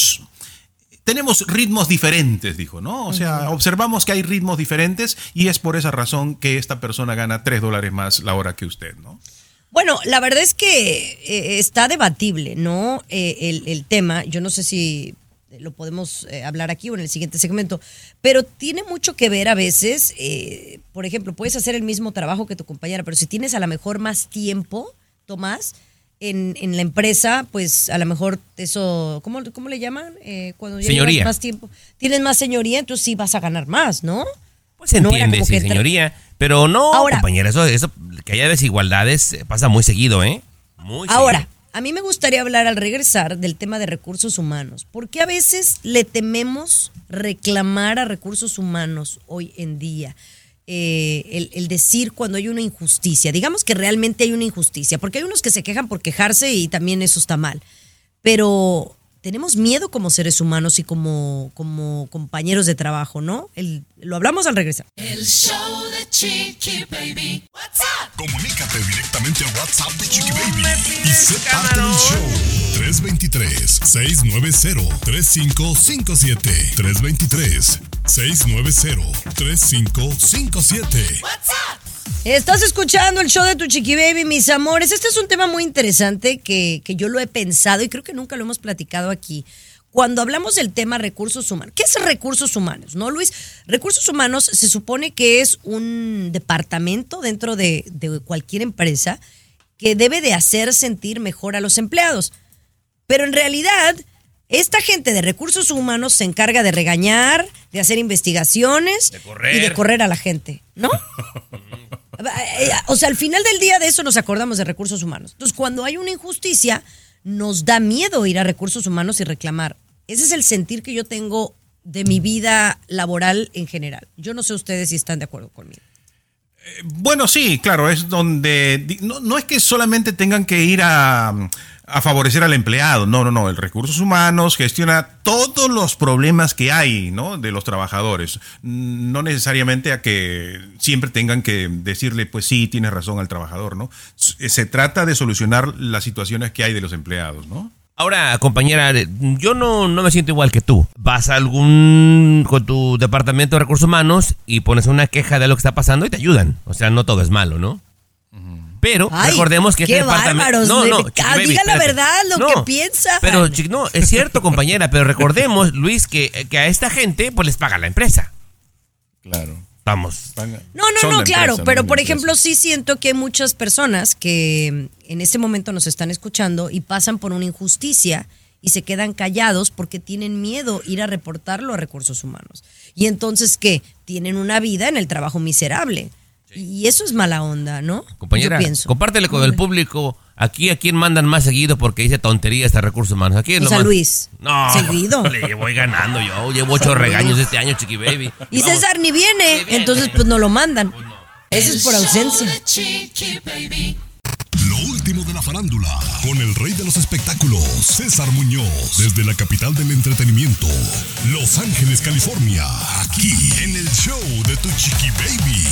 tenemos ritmos diferentes, dijo, ¿no? O sea, observamos que hay ritmos diferentes y es por esa razón que esta persona gana $3 más la hora que usted, ¿no? Bueno, la verdad es que está debatible, ¿no? El tema, yo no sé si lo podemos hablar aquí o en el siguiente segmento, pero tiene mucho que ver a veces, por ejemplo, puedes hacer el mismo trabajo que tu compañera, pero si tienes a lo mejor más tiempo, Tomás, en la empresa, pues a lo mejor eso, ¿cómo le llaman? Cuando señoría. Llevas más tiempo, tienes más señoría, entonces sí vas a ganar más, ¿no? Pues se entiende, sí, señoría, pero no, ahora, compañera, eso que haya desigualdades pasa muy seguido, ¿eh? Muy ahora, seguido. A mí me gustaría hablar al regresar del tema de recursos humanos, porque a veces le tememos reclamar a recursos humanos hoy en día. El decir cuando hay una injusticia, digamos que realmente hay una injusticia, porque hay unos que se quejan por quejarse y también eso está mal, pero tenemos miedo como seres humanos y como compañeros de trabajo, ¿no? Lo hablamos al regresar. El show de Chiqui Baby. What's up? Comunícate directamente al WhatsApp de Chiqui Baby y sé parte del show. 323-690-3557. 323-690-3557. What's up? Estás escuchando el show de tu Chiqui Baby, mis amores. Este es un tema muy interesante que yo lo he pensado y creo que nunca lo hemos platicado aquí. Cuando hablamos del tema recursos humanos, ¿qué es recursos humanos? ¿No, Luis? Recursos humanos se supone que es un departamento dentro de cualquier empresa que debe de hacer sentir mejor a los empleados. Pero en realidad, esta gente de recursos humanos se encarga de regañar, de hacer investigaciones y de correr a la gente, ¿no? O sea, al final del día de eso nos acordamos de recursos humanos. Entonces, cuando hay una injusticia, nos da miedo ir a recursos humanos y reclamar. Ese es el sentir que yo tengo de mi vida laboral en general. Yo no sé ustedes si están de acuerdo conmigo. Bueno, sí, claro, es donde no es que solamente tengan que ir a a favorecer al empleado. No. El Recursos Humanos gestiona todos los problemas que hay, ¿no? De los trabajadores. No necesariamente a que siempre tengan que decirle, pues sí, tienes razón al trabajador, ¿no? Se trata de solucionar las situaciones que hay de los empleados, ¿no? Ahora, compañera, yo no me siento igual que tú. Vas a con tu departamento de recursos humanos y pones una queja de lo que está pasando y te ayudan. O sea, no todo es malo, ¿no? Pero recordemos que qué este departamento... bárbaros. Diga la verdad, lo que piensa. Pero, no, es cierto, compañera, pero recordemos, Luis, que a esta gente pues les paga la empresa. Claro. Vamos. No, claro, pero por ejemplo sí siento que hay muchas personas que en este momento nos están escuchando y pasan por una injusticia y se quedan callados porque tienen miedo ir a reportarlo a Recursos Humanos. Y entonces, ¿qué? Tienen una vida en el trabajo miserable. Y eso es mala onda, ¿no? Compañera, yo pienso. Compártele con el público. Aquí a quién mandan más seguido porque dice tonterías de Recursos Humanos. Aquí Pues a Luis. No, seguido. Le voy ganando yo. Llevo 8 regaños este año, Chiqui Baby. Y César ni viene, entonces pues no lo mandan. Eso es por ausencia. Lo último de la farándula, con el rey de los espectáculos, César Muñoz, desde la capital del entretenimiento, Los Ángeles, California, aquí en el show de Tu Chiqui Baby.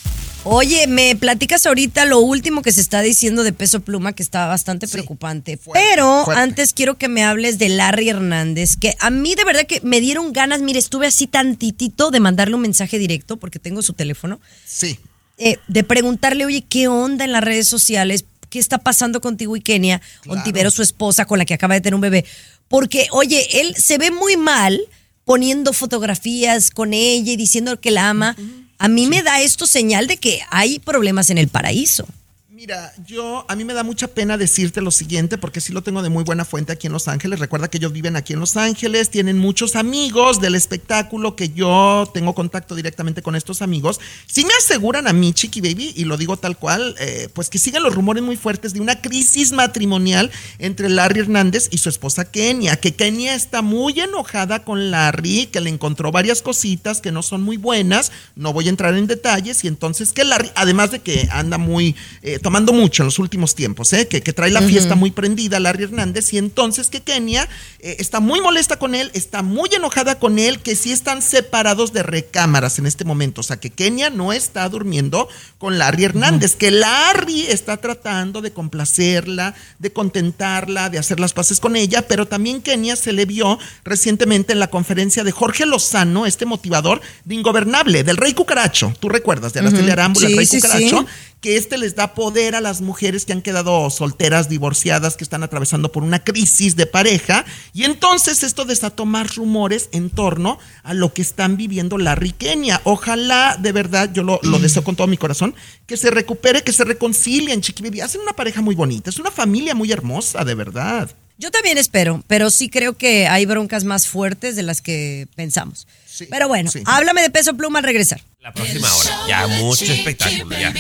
Oye, me platicas ahorita lo último que se está diciendo de Peso Pluma, que está bastante preocupante. Pero antes quiero que me hables de Larry Hernández, que a mí de verdad que me dieron ganas, mire, estuve así tantitito de mandarle un mensaje directo, porque tengo su teléfono. Sí. De preguntarle, oye, ¿qué onda en las redes sociales? ¿Qué está pasando contigo y Kenia? Claro. Ontivero, su esposa, con la que acaba de tener un bebé. Porque, oye, él se ve muy mal poniendo fotografías con ella y diciendo que la ama. A mí me da esto señal de que hay problemas en el paraíso. Mira, a mí me da mucha pena decirte lo siguiente, porque sí lo tengo de muy buena fuente aquí en Los Ángeles. Recuerda que ellos viven aquí en Los Ángeles, tienen muchos amigos del espectáculo, que yo tengo contacto directamente con estos amigos. Sí me aseguran a mí, Chiqui Baby, y lo digo tal cual, pues que siguen los rumores muy fuertes de una crisis matrimonial entre Larry Hernández y su esposa Kenia, que Kenia está muy enojada con Larry, que le encontró varias cositas que no son muy buenas, no voy a entrar en detalles, y entonces que Larry, además de que anda muy... tomando mucho en los últimos tiempos, que trae la fiesta muy prendida, Larry Hernández, y entonces que Kenia está muy molesta con él, está muy enojada con él, que sí están separados de recámaras en este momento, o sea que Kenia no está durmiendo con Larry Hernández, que Larry está tratando de complacerla, de contentarla, de hacer las paces con ella, pero también Kenia se le vio recientemente en la conferencia de Jorge Lozano, este motivador de Ingobernable, del Rey Cucaracho, tú recuerdas, de Araceli Arámbula, el Rey Cucaracho, que les da poder a las mujeres que han quedado solteras, divorciadas, que están atravesando por una crisis de pareja, y entonces esto desató más rumores en torno a lo que están viviendo Larry y Kenia. Ojalá, de verdad, yo lo deseo con todo mi corazón, que se recupere, que se reconcilien, Chiqui Baby. Hacen una pareja muy bonita, es una familia muy hermosa, de verdad. Yo también espero, pero sí creo que hay broncas más fuertes de las que pensamos. Sí, pero bueno, háblame de Peso Pluma al regresar. La próxima hora, ya mucho espectáculo, ya.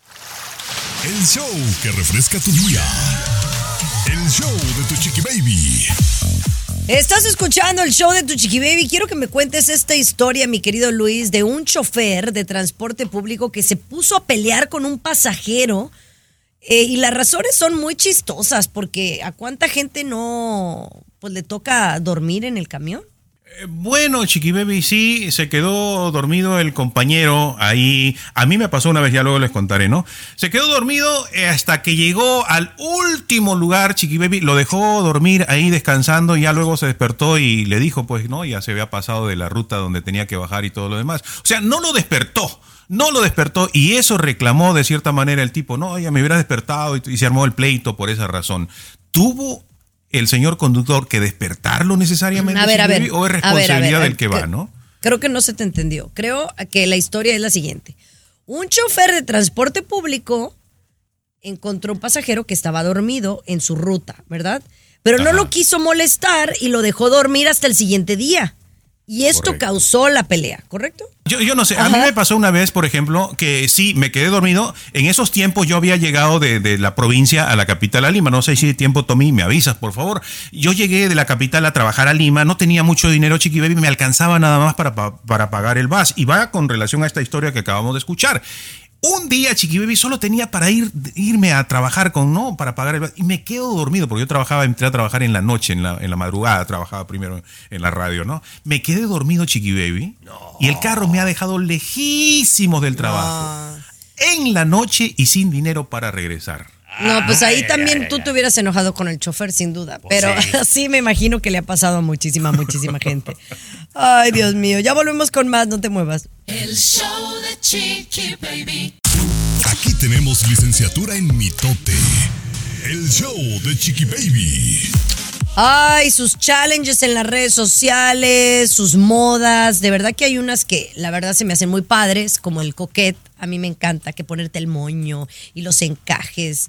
El show que refresca tu día. El show de Tu Chiqui Baby. Estás escuchando el show de Tu Chiqui Baby. Quiero que me cuentes esta historia, mi querido Luis, de un chofer de transporte público que se puso a pelear con un pasajero. Y las razones son muy chistosas, porque ¿a cuánta gente no pues le toca dormir en el camión? Bueno, Chiqui Baby, sí, se quedó dormido el compañero ahí. A mí me pasó una vez, ya luego les contaré, ¿no? Se quedó dormido hasta que llegó al último lugar, Chiqui Baby. Lo dejó dormir ahí descansando y ya luego se despertó y le dijo, pues, no, ya se había pasado de la ruta donde tenía que bajar y todo lo demás. O sea, no lo despertó y eso reclamó de cierta manera el tipo. No, ya me hubiera despertado y se armó el pleito por esa razón. ¿Tuvo el señor conductor que despertarlo necesariamente? A ver, ¿O es responsabilidad del que va, no? Creo que no se te entendió. Creo que la historia es la siguiente. Un chofer de transporte público encontró un pasajero que estaba dormido en su ruta, ¿verdad? Pero no lo quiso molestar y lo dejó dormir hasta el siguiente día. Y esto causó la pelea, ¿correcto? Yo no sé, a mí me pasó una vez, por ejemplo, que sí, me quedé dormido. En esos tiempos yo había llegado de la provincia a la capital, a Lima. No sé si tiempo, Tommy, me avisas, por favor. Yo llegué de la capital a trabajar a Lima, no tenía mucho dinero, Chiqui Baby, me alcanzaba nada más para pagar el bus. Y va con relación a esta historia que acabamos de escuchar. Un día, Chiqui Baby, solo tenía para irme a trabajar para pagar el... Y me quedo dormido, porque yo entré a trabajar en la noche, en la madrugada, trabajaba primero en la radio, ¿no? Me quedé dormido, Chiqui Baby, y el carro me ha dejado lejísimos del trabajo. En la noche y sin dinero para regresar. No, pues ahí también tú te hubieras enojado con el chofer, sin duda. Pues Pero sí me imagino que le ha pasado a muchísima gente. Ay, Dios mío. Ya volvemos con más, no te muevas. El show de Chiqui Baby. Aquí tenemos licenciatura en mitote. El show de Chiqui Baby. Ay, sus challenges en las redes sociales, sus modas. De verdad que hay unas que la verdad se me hacen muy padres, como el coquet. A mí me encanta que ponerte el moño y los encajes.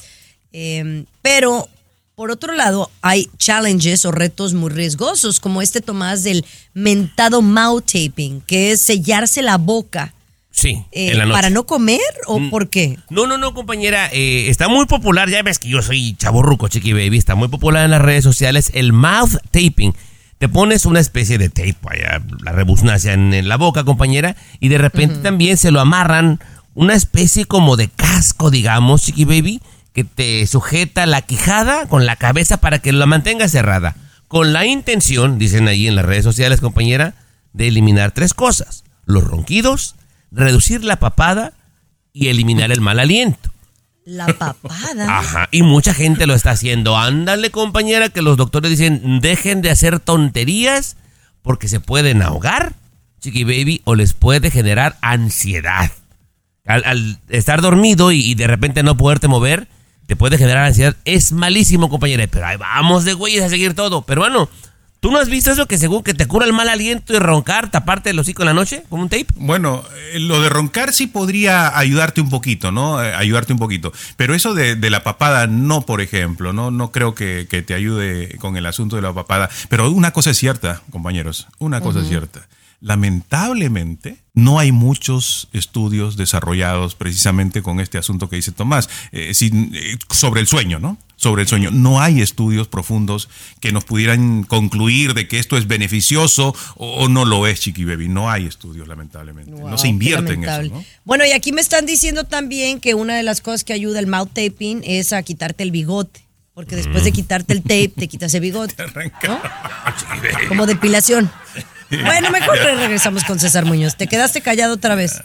Pero, por otro lado, hay challenges o retos muy riesgosos, como Tomás, del mentado mouth taping, que es sellarse la boca. Sí, en la noche. ¿Para no comer o por qué? No, compañera. Está muy popular. Ya ves que yo soy chavorruco, Chiqui Baby. Está muy popular en las redes sociales el mouth taping. Te pones una especie de tape, la rebusnacia en la boca, compañera, y de repente también se lo amarran una especie como de casco, digamos, Chiqui Baby, que te sujeta la quijada con la cabeza para que la mantenga cerrada. Con la intención, dicen ahí en las redes sociales, compañera, de eliminar 3 cosas. Los ronquidos, reducir la papada y eliminar el mal aliento. La papada. Ajá, y mucha gente lo está haciendo. Ándale, compañera, que los doctores dicen, dejen de hacer tonterías porque se pueden ahogar, Chiqui Baby, o les puede generar ansiedad. Al estar dormido y de repente no poderte mover, te puede generar ansiedad. Es malísimo, compañera, pero ahí vamos de güeyes a seguir todo. Pero bueno, ¿tú no has visto eso que según que te cura el mal aliento y roncar, taparte el hocico en la noche con un tape? Bueno, lo de roncar sí podría ayudarte un poquito, ¿no? Pero eso de la papada no, por ejemplo, no creo que te ayude con el asunto de la papada. Pero una cosa es cierta, compañeros, una cosa es cierta. Lamentablemente, no hay muchos estudios desarrollados precisamente con este asunto que dice Tomás, sobre el sueño, ¿no? Sobre el sueño. No hay estudios profundos que nos pudieran concluir de que esto es beneficioso o no lo es, Chiqui Baby. No hay estudios, lamentablemente. Wow, no se invierte en eso, ¿no? Bueno, y aquí me están diciendo también que una de las cosas que ayuda el mouth taping es a quitarte el bigote. Porque después de quitarte el tape, te quitas el bigote, ¿no? Como depilación. Bueno, mejor regresamos con César Muñoz. Te quedaste callado otra vez.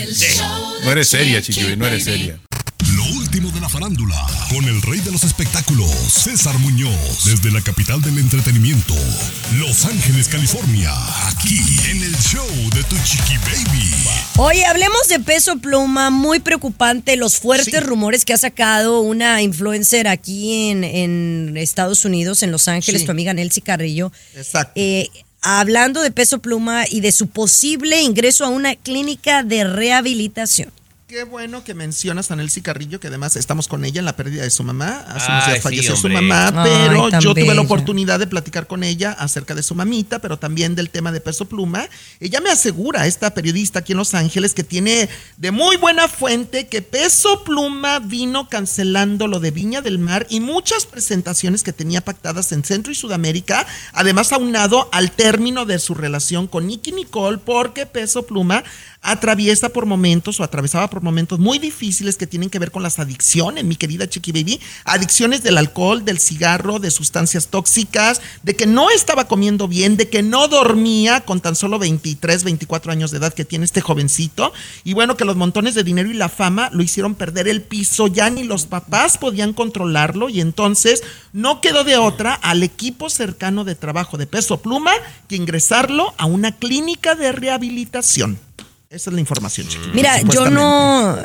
No eres seria, Chiqui Baby, no eres seria. Lo último de la farándula, con el rey de los espectáculos, César Muñoz, desde la capital del entretenimiento, Los Ángeles, California, aquí en el show de tu Chiqui Baby. Oye, hablemos de Peso Pluma, muy preocupante los fuertes rumores que ha sacado una influencer aquí en Estados Unidos, en Los Ángeles, tu amiga Nelcy Carrillo. Exacto. Hablando de Peso Pluma y de su posible ingreso a una clínica de rehabilitación. Qué bueno que mencionas a Nelcy Carrillo, que además estamos con ella en la pérdida de su mamá. Hace unos días falleció su mamá, pero yo tuve la oportunidad de platicar con ella acerca de su mamita, pero también del tema de Peso Pluma. Ella me asegura, esta periodista aquí en Los Ángeles, que tiene de muy buena fuente que Peso Pluma vino cancelando lo de Viña del Mar y muchas presentaciones que tenía pactadas en Centro y Sudamérica, además aunado al término de su relación con Nicki Nicole, porque Peso Pluma atravesaba por momentos muy difíciles que tienen que ver con las adicciones, mi querida Chiqui Baby, adicciones del alcohol, del cigarro, de sustancias tóxicas, de que no estaba comiendo bien, de que no dormía con tan solo 23, 24 años de edad que tiene este jovencito, y bueno, que los montones de dinero y la fama lo hicieron perder el piso, ya ni los papás podían controlarlo, y entonces no quedó de otra al equipo cercano de trabajo de Peso Pluma que ingresarlo a una clínica de rehabilitación. Esa es la información, Chiqui. Mira, yo no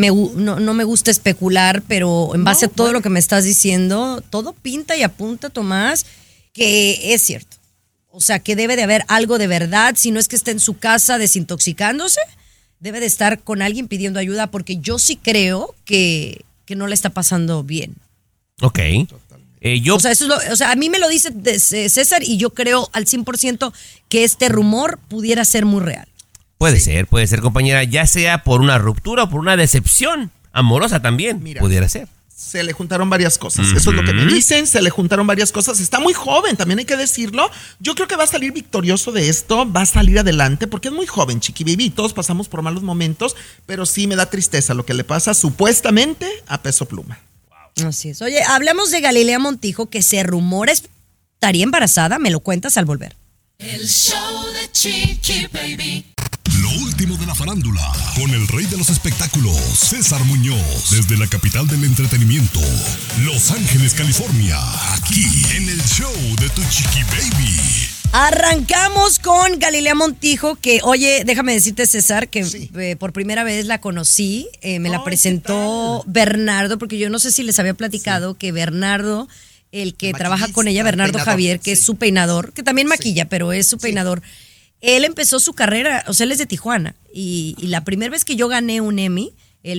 me gusta especular, pero en base a todo lo que me estás diciendo, todo pinta y apunta, Tomás, que es cierto. O sea, que debe de haber algo de verdad, si no es que esté en su casa desintoxicándose, debe de estar con alguien pidiendo ayuda, porque yo sí creo que no le está pasando bien. Ok. O sea, a mí me lo dice César y yo creo al 100% que este rumor pudiera ser muy real. Puede ser, compañera, ya sea por una ruptura o por una decepción amorosa también, pudiera ser. Se le juntaron varias cosas, eso es lo que me dicen, se le juntaron varias cosas, está muy joven, también hay que decirlo. Yo creo que va a salir victorioso de esto, va a salir adelante, porque es muy joven, Chiqui Baby, todos pasamos por malos momentos, pero sí me da tristeza lo que le pasa supuestamente a Peso Pluma. Así es. Oye, hablamos de Galilea Montijo, que se rumora estaría embarazada, me lo cuentas al volver. El show de Chiqui Baby. Lo último de la farándula, con el rey de los espectáculos, César Muñoz, desde la capital del entretenimiento, Los Ángeles, California, aquí en el show de tu Chiqui Baby. Arrancamos con Galilea Montijo, que, oye, déjame decirte, César, que por primera vez la conocí, me la presentó Bernardo, porque yo no sé si les había platicado que Bernardo, el que trabaja con ella, Bernardo Javier, que es su peinador, que también maquilla, pero es su peinador. Él empezó su carrera, o sea, él es de Tijuana, y la primera vez que yo gané un Emmy, él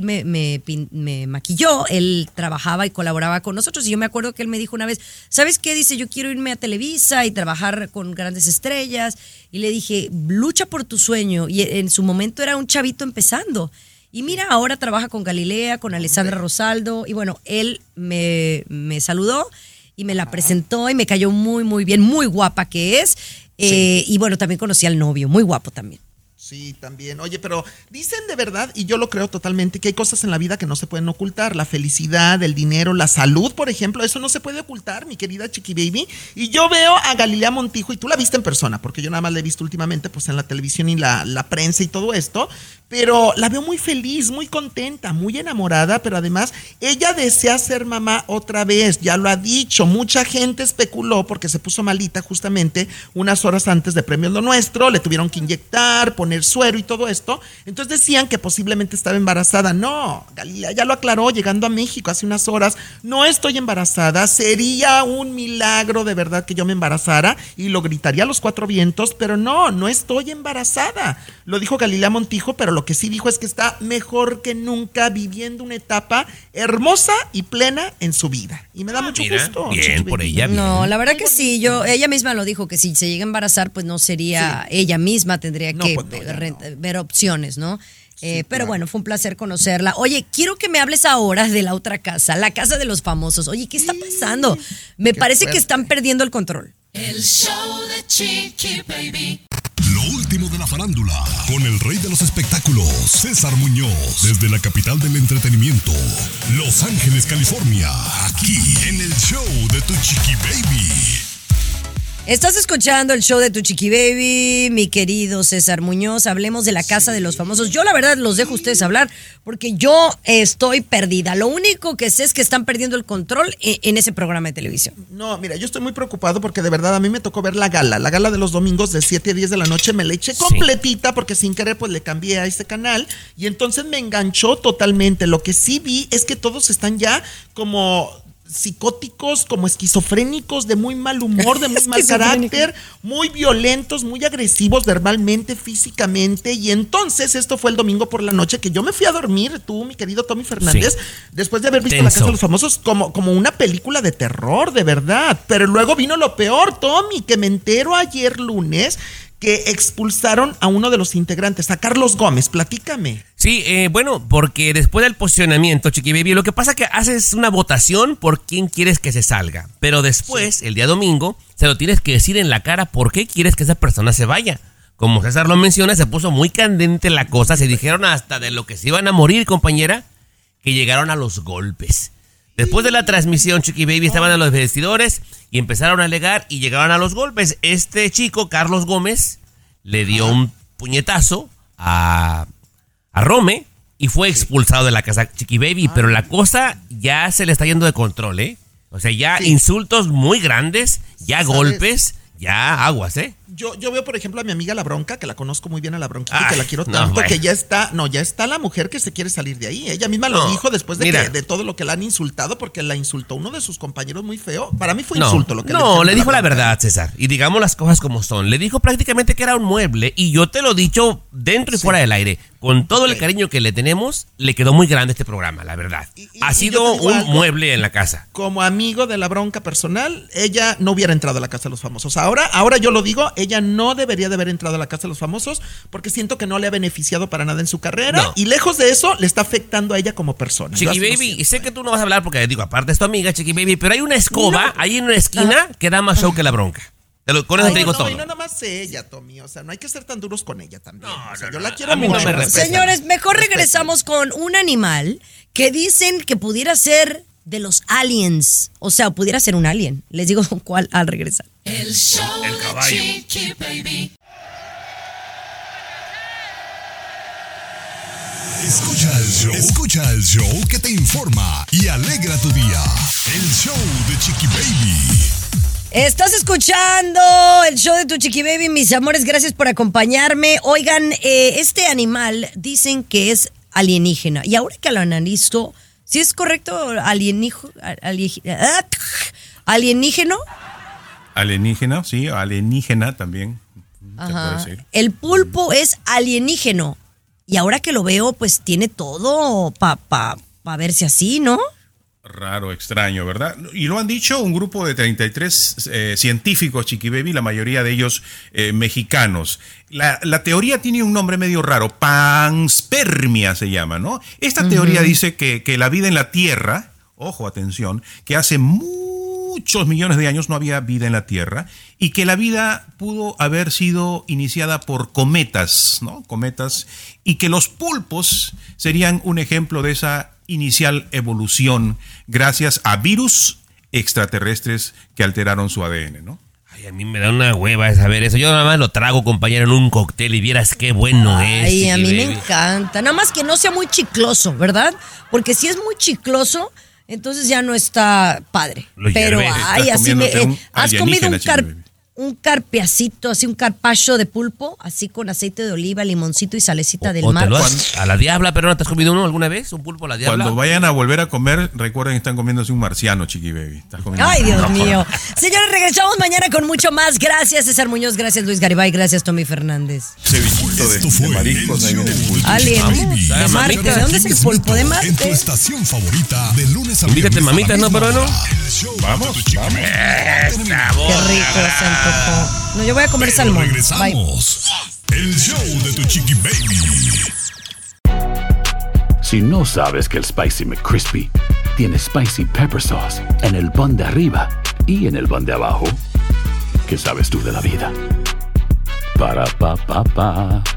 me maquilló, él trabajaba y colaboraba con nosotros, y yo me acuerdo que él me dijo una vez, ¿sabes qué? Dice, yo quiero irme a Televisa y trabajar con grandes estrellas, y le dije, lucha por tu sueño, y en su momento era un chavito empezando, y mira, ahora trabaja con Galilea, con Alessandra Rosaldo, y bueno, él me saludó, y me la presentó, y me cayó muy, muy bien, muy guapa que es. Y bueno, también conocí al novio, muy guapo también. Sí, también. Oye, pero dicen de verdad, y yo lo creo totalmente, que hay cosas en la vida que no se pueden ocultar. La felicidad, el dinero, la salud, por ejemplo, eso no se puede ocultar, mi querida Chiqui Baby. Y yo veo a Galilea Montijo, y tú la viste en persona, porque yo nada más la he visto últimamente pues en la televisión y la prensa y todo esto, pero la veo muy feliz, muy contenta, muy enamorada, pero además ella desea ser mamá otra vez, ya lo ha dicho. Mucha gente especuló porque se puso malita justamente unas horas antes de Premio Lo Nuestro, le tuvieron que inyectar, poner suero y todo esto, entonces decían que posiblemente estaba embarazada. No, Galilea ya lo aclaró llegando a México hace unas horas, no estoy embarazada, sería un milagro de verdad que yo me embarazara y lo gritaría a los cuatro vientos, pero no estoy embarazada. Lo dijo Galilea Montijo, pero lo que sí dijo es que está mejor que nunca, viviendo una etapa hermosa y plena en su vida. Y me da mucho gusto. Bien, por ella. Bien. No, la verdad que sí, ella misma lo dijo, que si se llega a embarazar, pues no sería ella misma, tendría que ver opciones, ¿no? Pero bueno, fue un placer conocerla. Oye, quiero que me hables ahora de la otra casa, la casa de los famosos. Oye, ¿qué está pasando? Me parece que están perdiendo el control. El show de Chiqui Baby. Lo último de la farándula, con el rey de los espectáculos, César Muñoz, desde la capital del entretenimiento, Los Ángeles, California, aquí en el show de tu Chiqui Baby. Estás escuchando el show de tu Chiqui Baby, mi querido César Muñoz. Hablemos de la casa de los famosos. Yo la verdad los dejo a ustedes hablar porque yo estoy perdida. Lo único que sé es que están perdiendo el control en ese programa de televisión. No, mira, yo estoy muy preocupado porque de verdad a mí me tocó ver la gala de los domingos de 7 a 10 de la noche. Me la eché completita porque sin querer pues le cambié a ese canal y entonces me enganchó totalmente. Lo que sí vi es que todos están ya como psicóticos, como esquizofrénicos, de muy mal humor, de muy mal carácter, muy violentos, muy agresivos verbalmente, físicamente. Y entonces esto fue el domingo por la noche que yo me fui a dormir, tú, mi querido Tommy Fernández, después de haber visto La Casa de los Famosos como una película de terror, de verdad. Pero luego vino lo peor, Tommy, que me entero ayer lunes que expulsaron a uno de los integrantes, a Carlos Gómez. Platícame. Sí, bueno, porque después del posicionamiento, Chiqui Baby, lo que pasa es que haces una votación por quién quieres que se salga, pero después, el día domingo, se lo tienes que decir en la cara por qué quieres que esa persona se vaya. Como César lo menciona, se puso muy candente la cosa, se dijeron hasta de lo que se iban a morir, compañera, que llegaron a los golpes. Después de la transmisión, Chiqui Baby, estaban en los vestidores y empezaron a alegar y llegaron a los golpes. Este chico, Carlos Gómez, le dio un puñetazo a Rome y fue expulsado de la casa, Chiqui Baby. Pero la cosa ya se le está yendo de control, ¿eh? O sea, ya insultos muy grandes, ya golpes, ya aguas, ¿eh? Yo veo, por ejemplo, a mi amiga La Bronca, que la conozco muy bien a La Bronquita y que la quiero tanto, que ya está la mujer que se quiere salir de ahí. Ella misma lo dijo después de todo lo que la han insultado, porque la insultó uno de sus compañeros muy feo. Para mí fue insulto lo que le dijo la verdad, César. Y digamos las cosas como son. Le dijo prácticamente que era un mueble, y yo te lo he dicho dentro y fuera del aire. Con todo el cariño que le tenemos, le quedó muy grande este programa, la verdad. Ha sido un mueble en la casa. Como amigo de La Bronca personal, ella no hubiera entrado a la Casa de los Famosos. Ahora yo lo digo, ella no debería de haber entrado a la Casa de los Famosos porque siento que no le ha beneficiado para nada en su carrera. No. Y lejos de eso, le está afectando a ella como persona. Chiqui Baby, sé que tú no vas a hablar porque, digo, aparte es tu amiga, Chiqui Baby, pero hay una escoba ahí en una esquina que da más show que la bronca. Con eso te digo todo. Y no nada más ella, Tommy. O sea, no hay que ser tan duros con ella también. Yo la quiero a mí mucho. no me respeta. Señores, mejor regresamos con un animal que dicen que pudiera ser de los aliens. O sea, pudiera ser un alien. Les digo cuál al regresar. El show El caballo. de Chiqui Baby. Escucha el show que te informa y alegra tu día. El show de Chiqui Baby. Estás escuchando el show de tu Chiqui Baby, mis amores, gracias por acompañarme. Oigan, este animal dicen que es alienígena. Y ahora que lo analizo, ¿sí es correcto alienígeno? Alienígena, sí, alienígena también. Se puede decir. El pulpo es alienígeno. Y ahora que lo veo, pues tiene todo para verse así, ¿no? Raro, extraño, ¿verdad? Y lo han dicho un grupo de 33 científicos, Chiqui Baby, la mayoría de ellos mexicanos. La teoría tiene un nombre medio raro, panspermia se llama, ¿no? Esta teoría dice que la vida en la Tierra, ojo, atención, que hace muchos millones de años no había vida en la Tierra y que la vida pudo haber sido iniciada por cometas, ¿no? Cometas, y que los pulpos serían un ejemplo de esa inicial evolución gracias a virus extraterrestres que alteraron su ADN, ¿no? Ay, a mí me da una hueva de saber eso. Yo nada más lo trago, compañero, en un cóctel y vieras qué bueno es. Ay, a mí Chiqui me Baby. encanta. Nada más que no sea muy chicloso, ¿verdad? Porque si es muy chicloso, entonces ya no está padre. Lo Pero, hierves. ay, Estás así me... comiéndote un ¿Has comido alienígena, Chiqui Baby. un carpiacito, así un carpaccio de pulpo, así con aceite de oliva, limoncito y salecita del ¿O mar? te lo has, a la diabla, pero no te has comido uno alguna vez? ¿Un pulpo a la diabla? Cuando vayan a volver a comer, recuerden que están comiéndose un marciano, Chiqui Baby. Estás comiendo Ay, un Dios marciano. mío. Señores, regresamos mañana con mucho más. Gracias, César Muñoz. Gracias, Luis Garibay. Gracias, Tommy Fernández. Cevichito Esto fue de mariscos, el ahí viene el show pulpo. de Alien. Chiqui Baby. De Marte. ¿De dónde es el pulpo? ¿De En tu Marte? estación favorita de lunes a Invítate, viernes. mamita, ¿no, peruano? Vamos, vamos. Qué rico se antojó. No, yo voy a comer salmón. Bye. Regresamos. El show de tu Chiqui Baby. Si no sabes que el Spicy McCrispy tiene Spicy Pepper Sauce en el pan de arriba y en el pan de abajo, ¿qué sabes tú de la vida? Para, pa, pa, pa.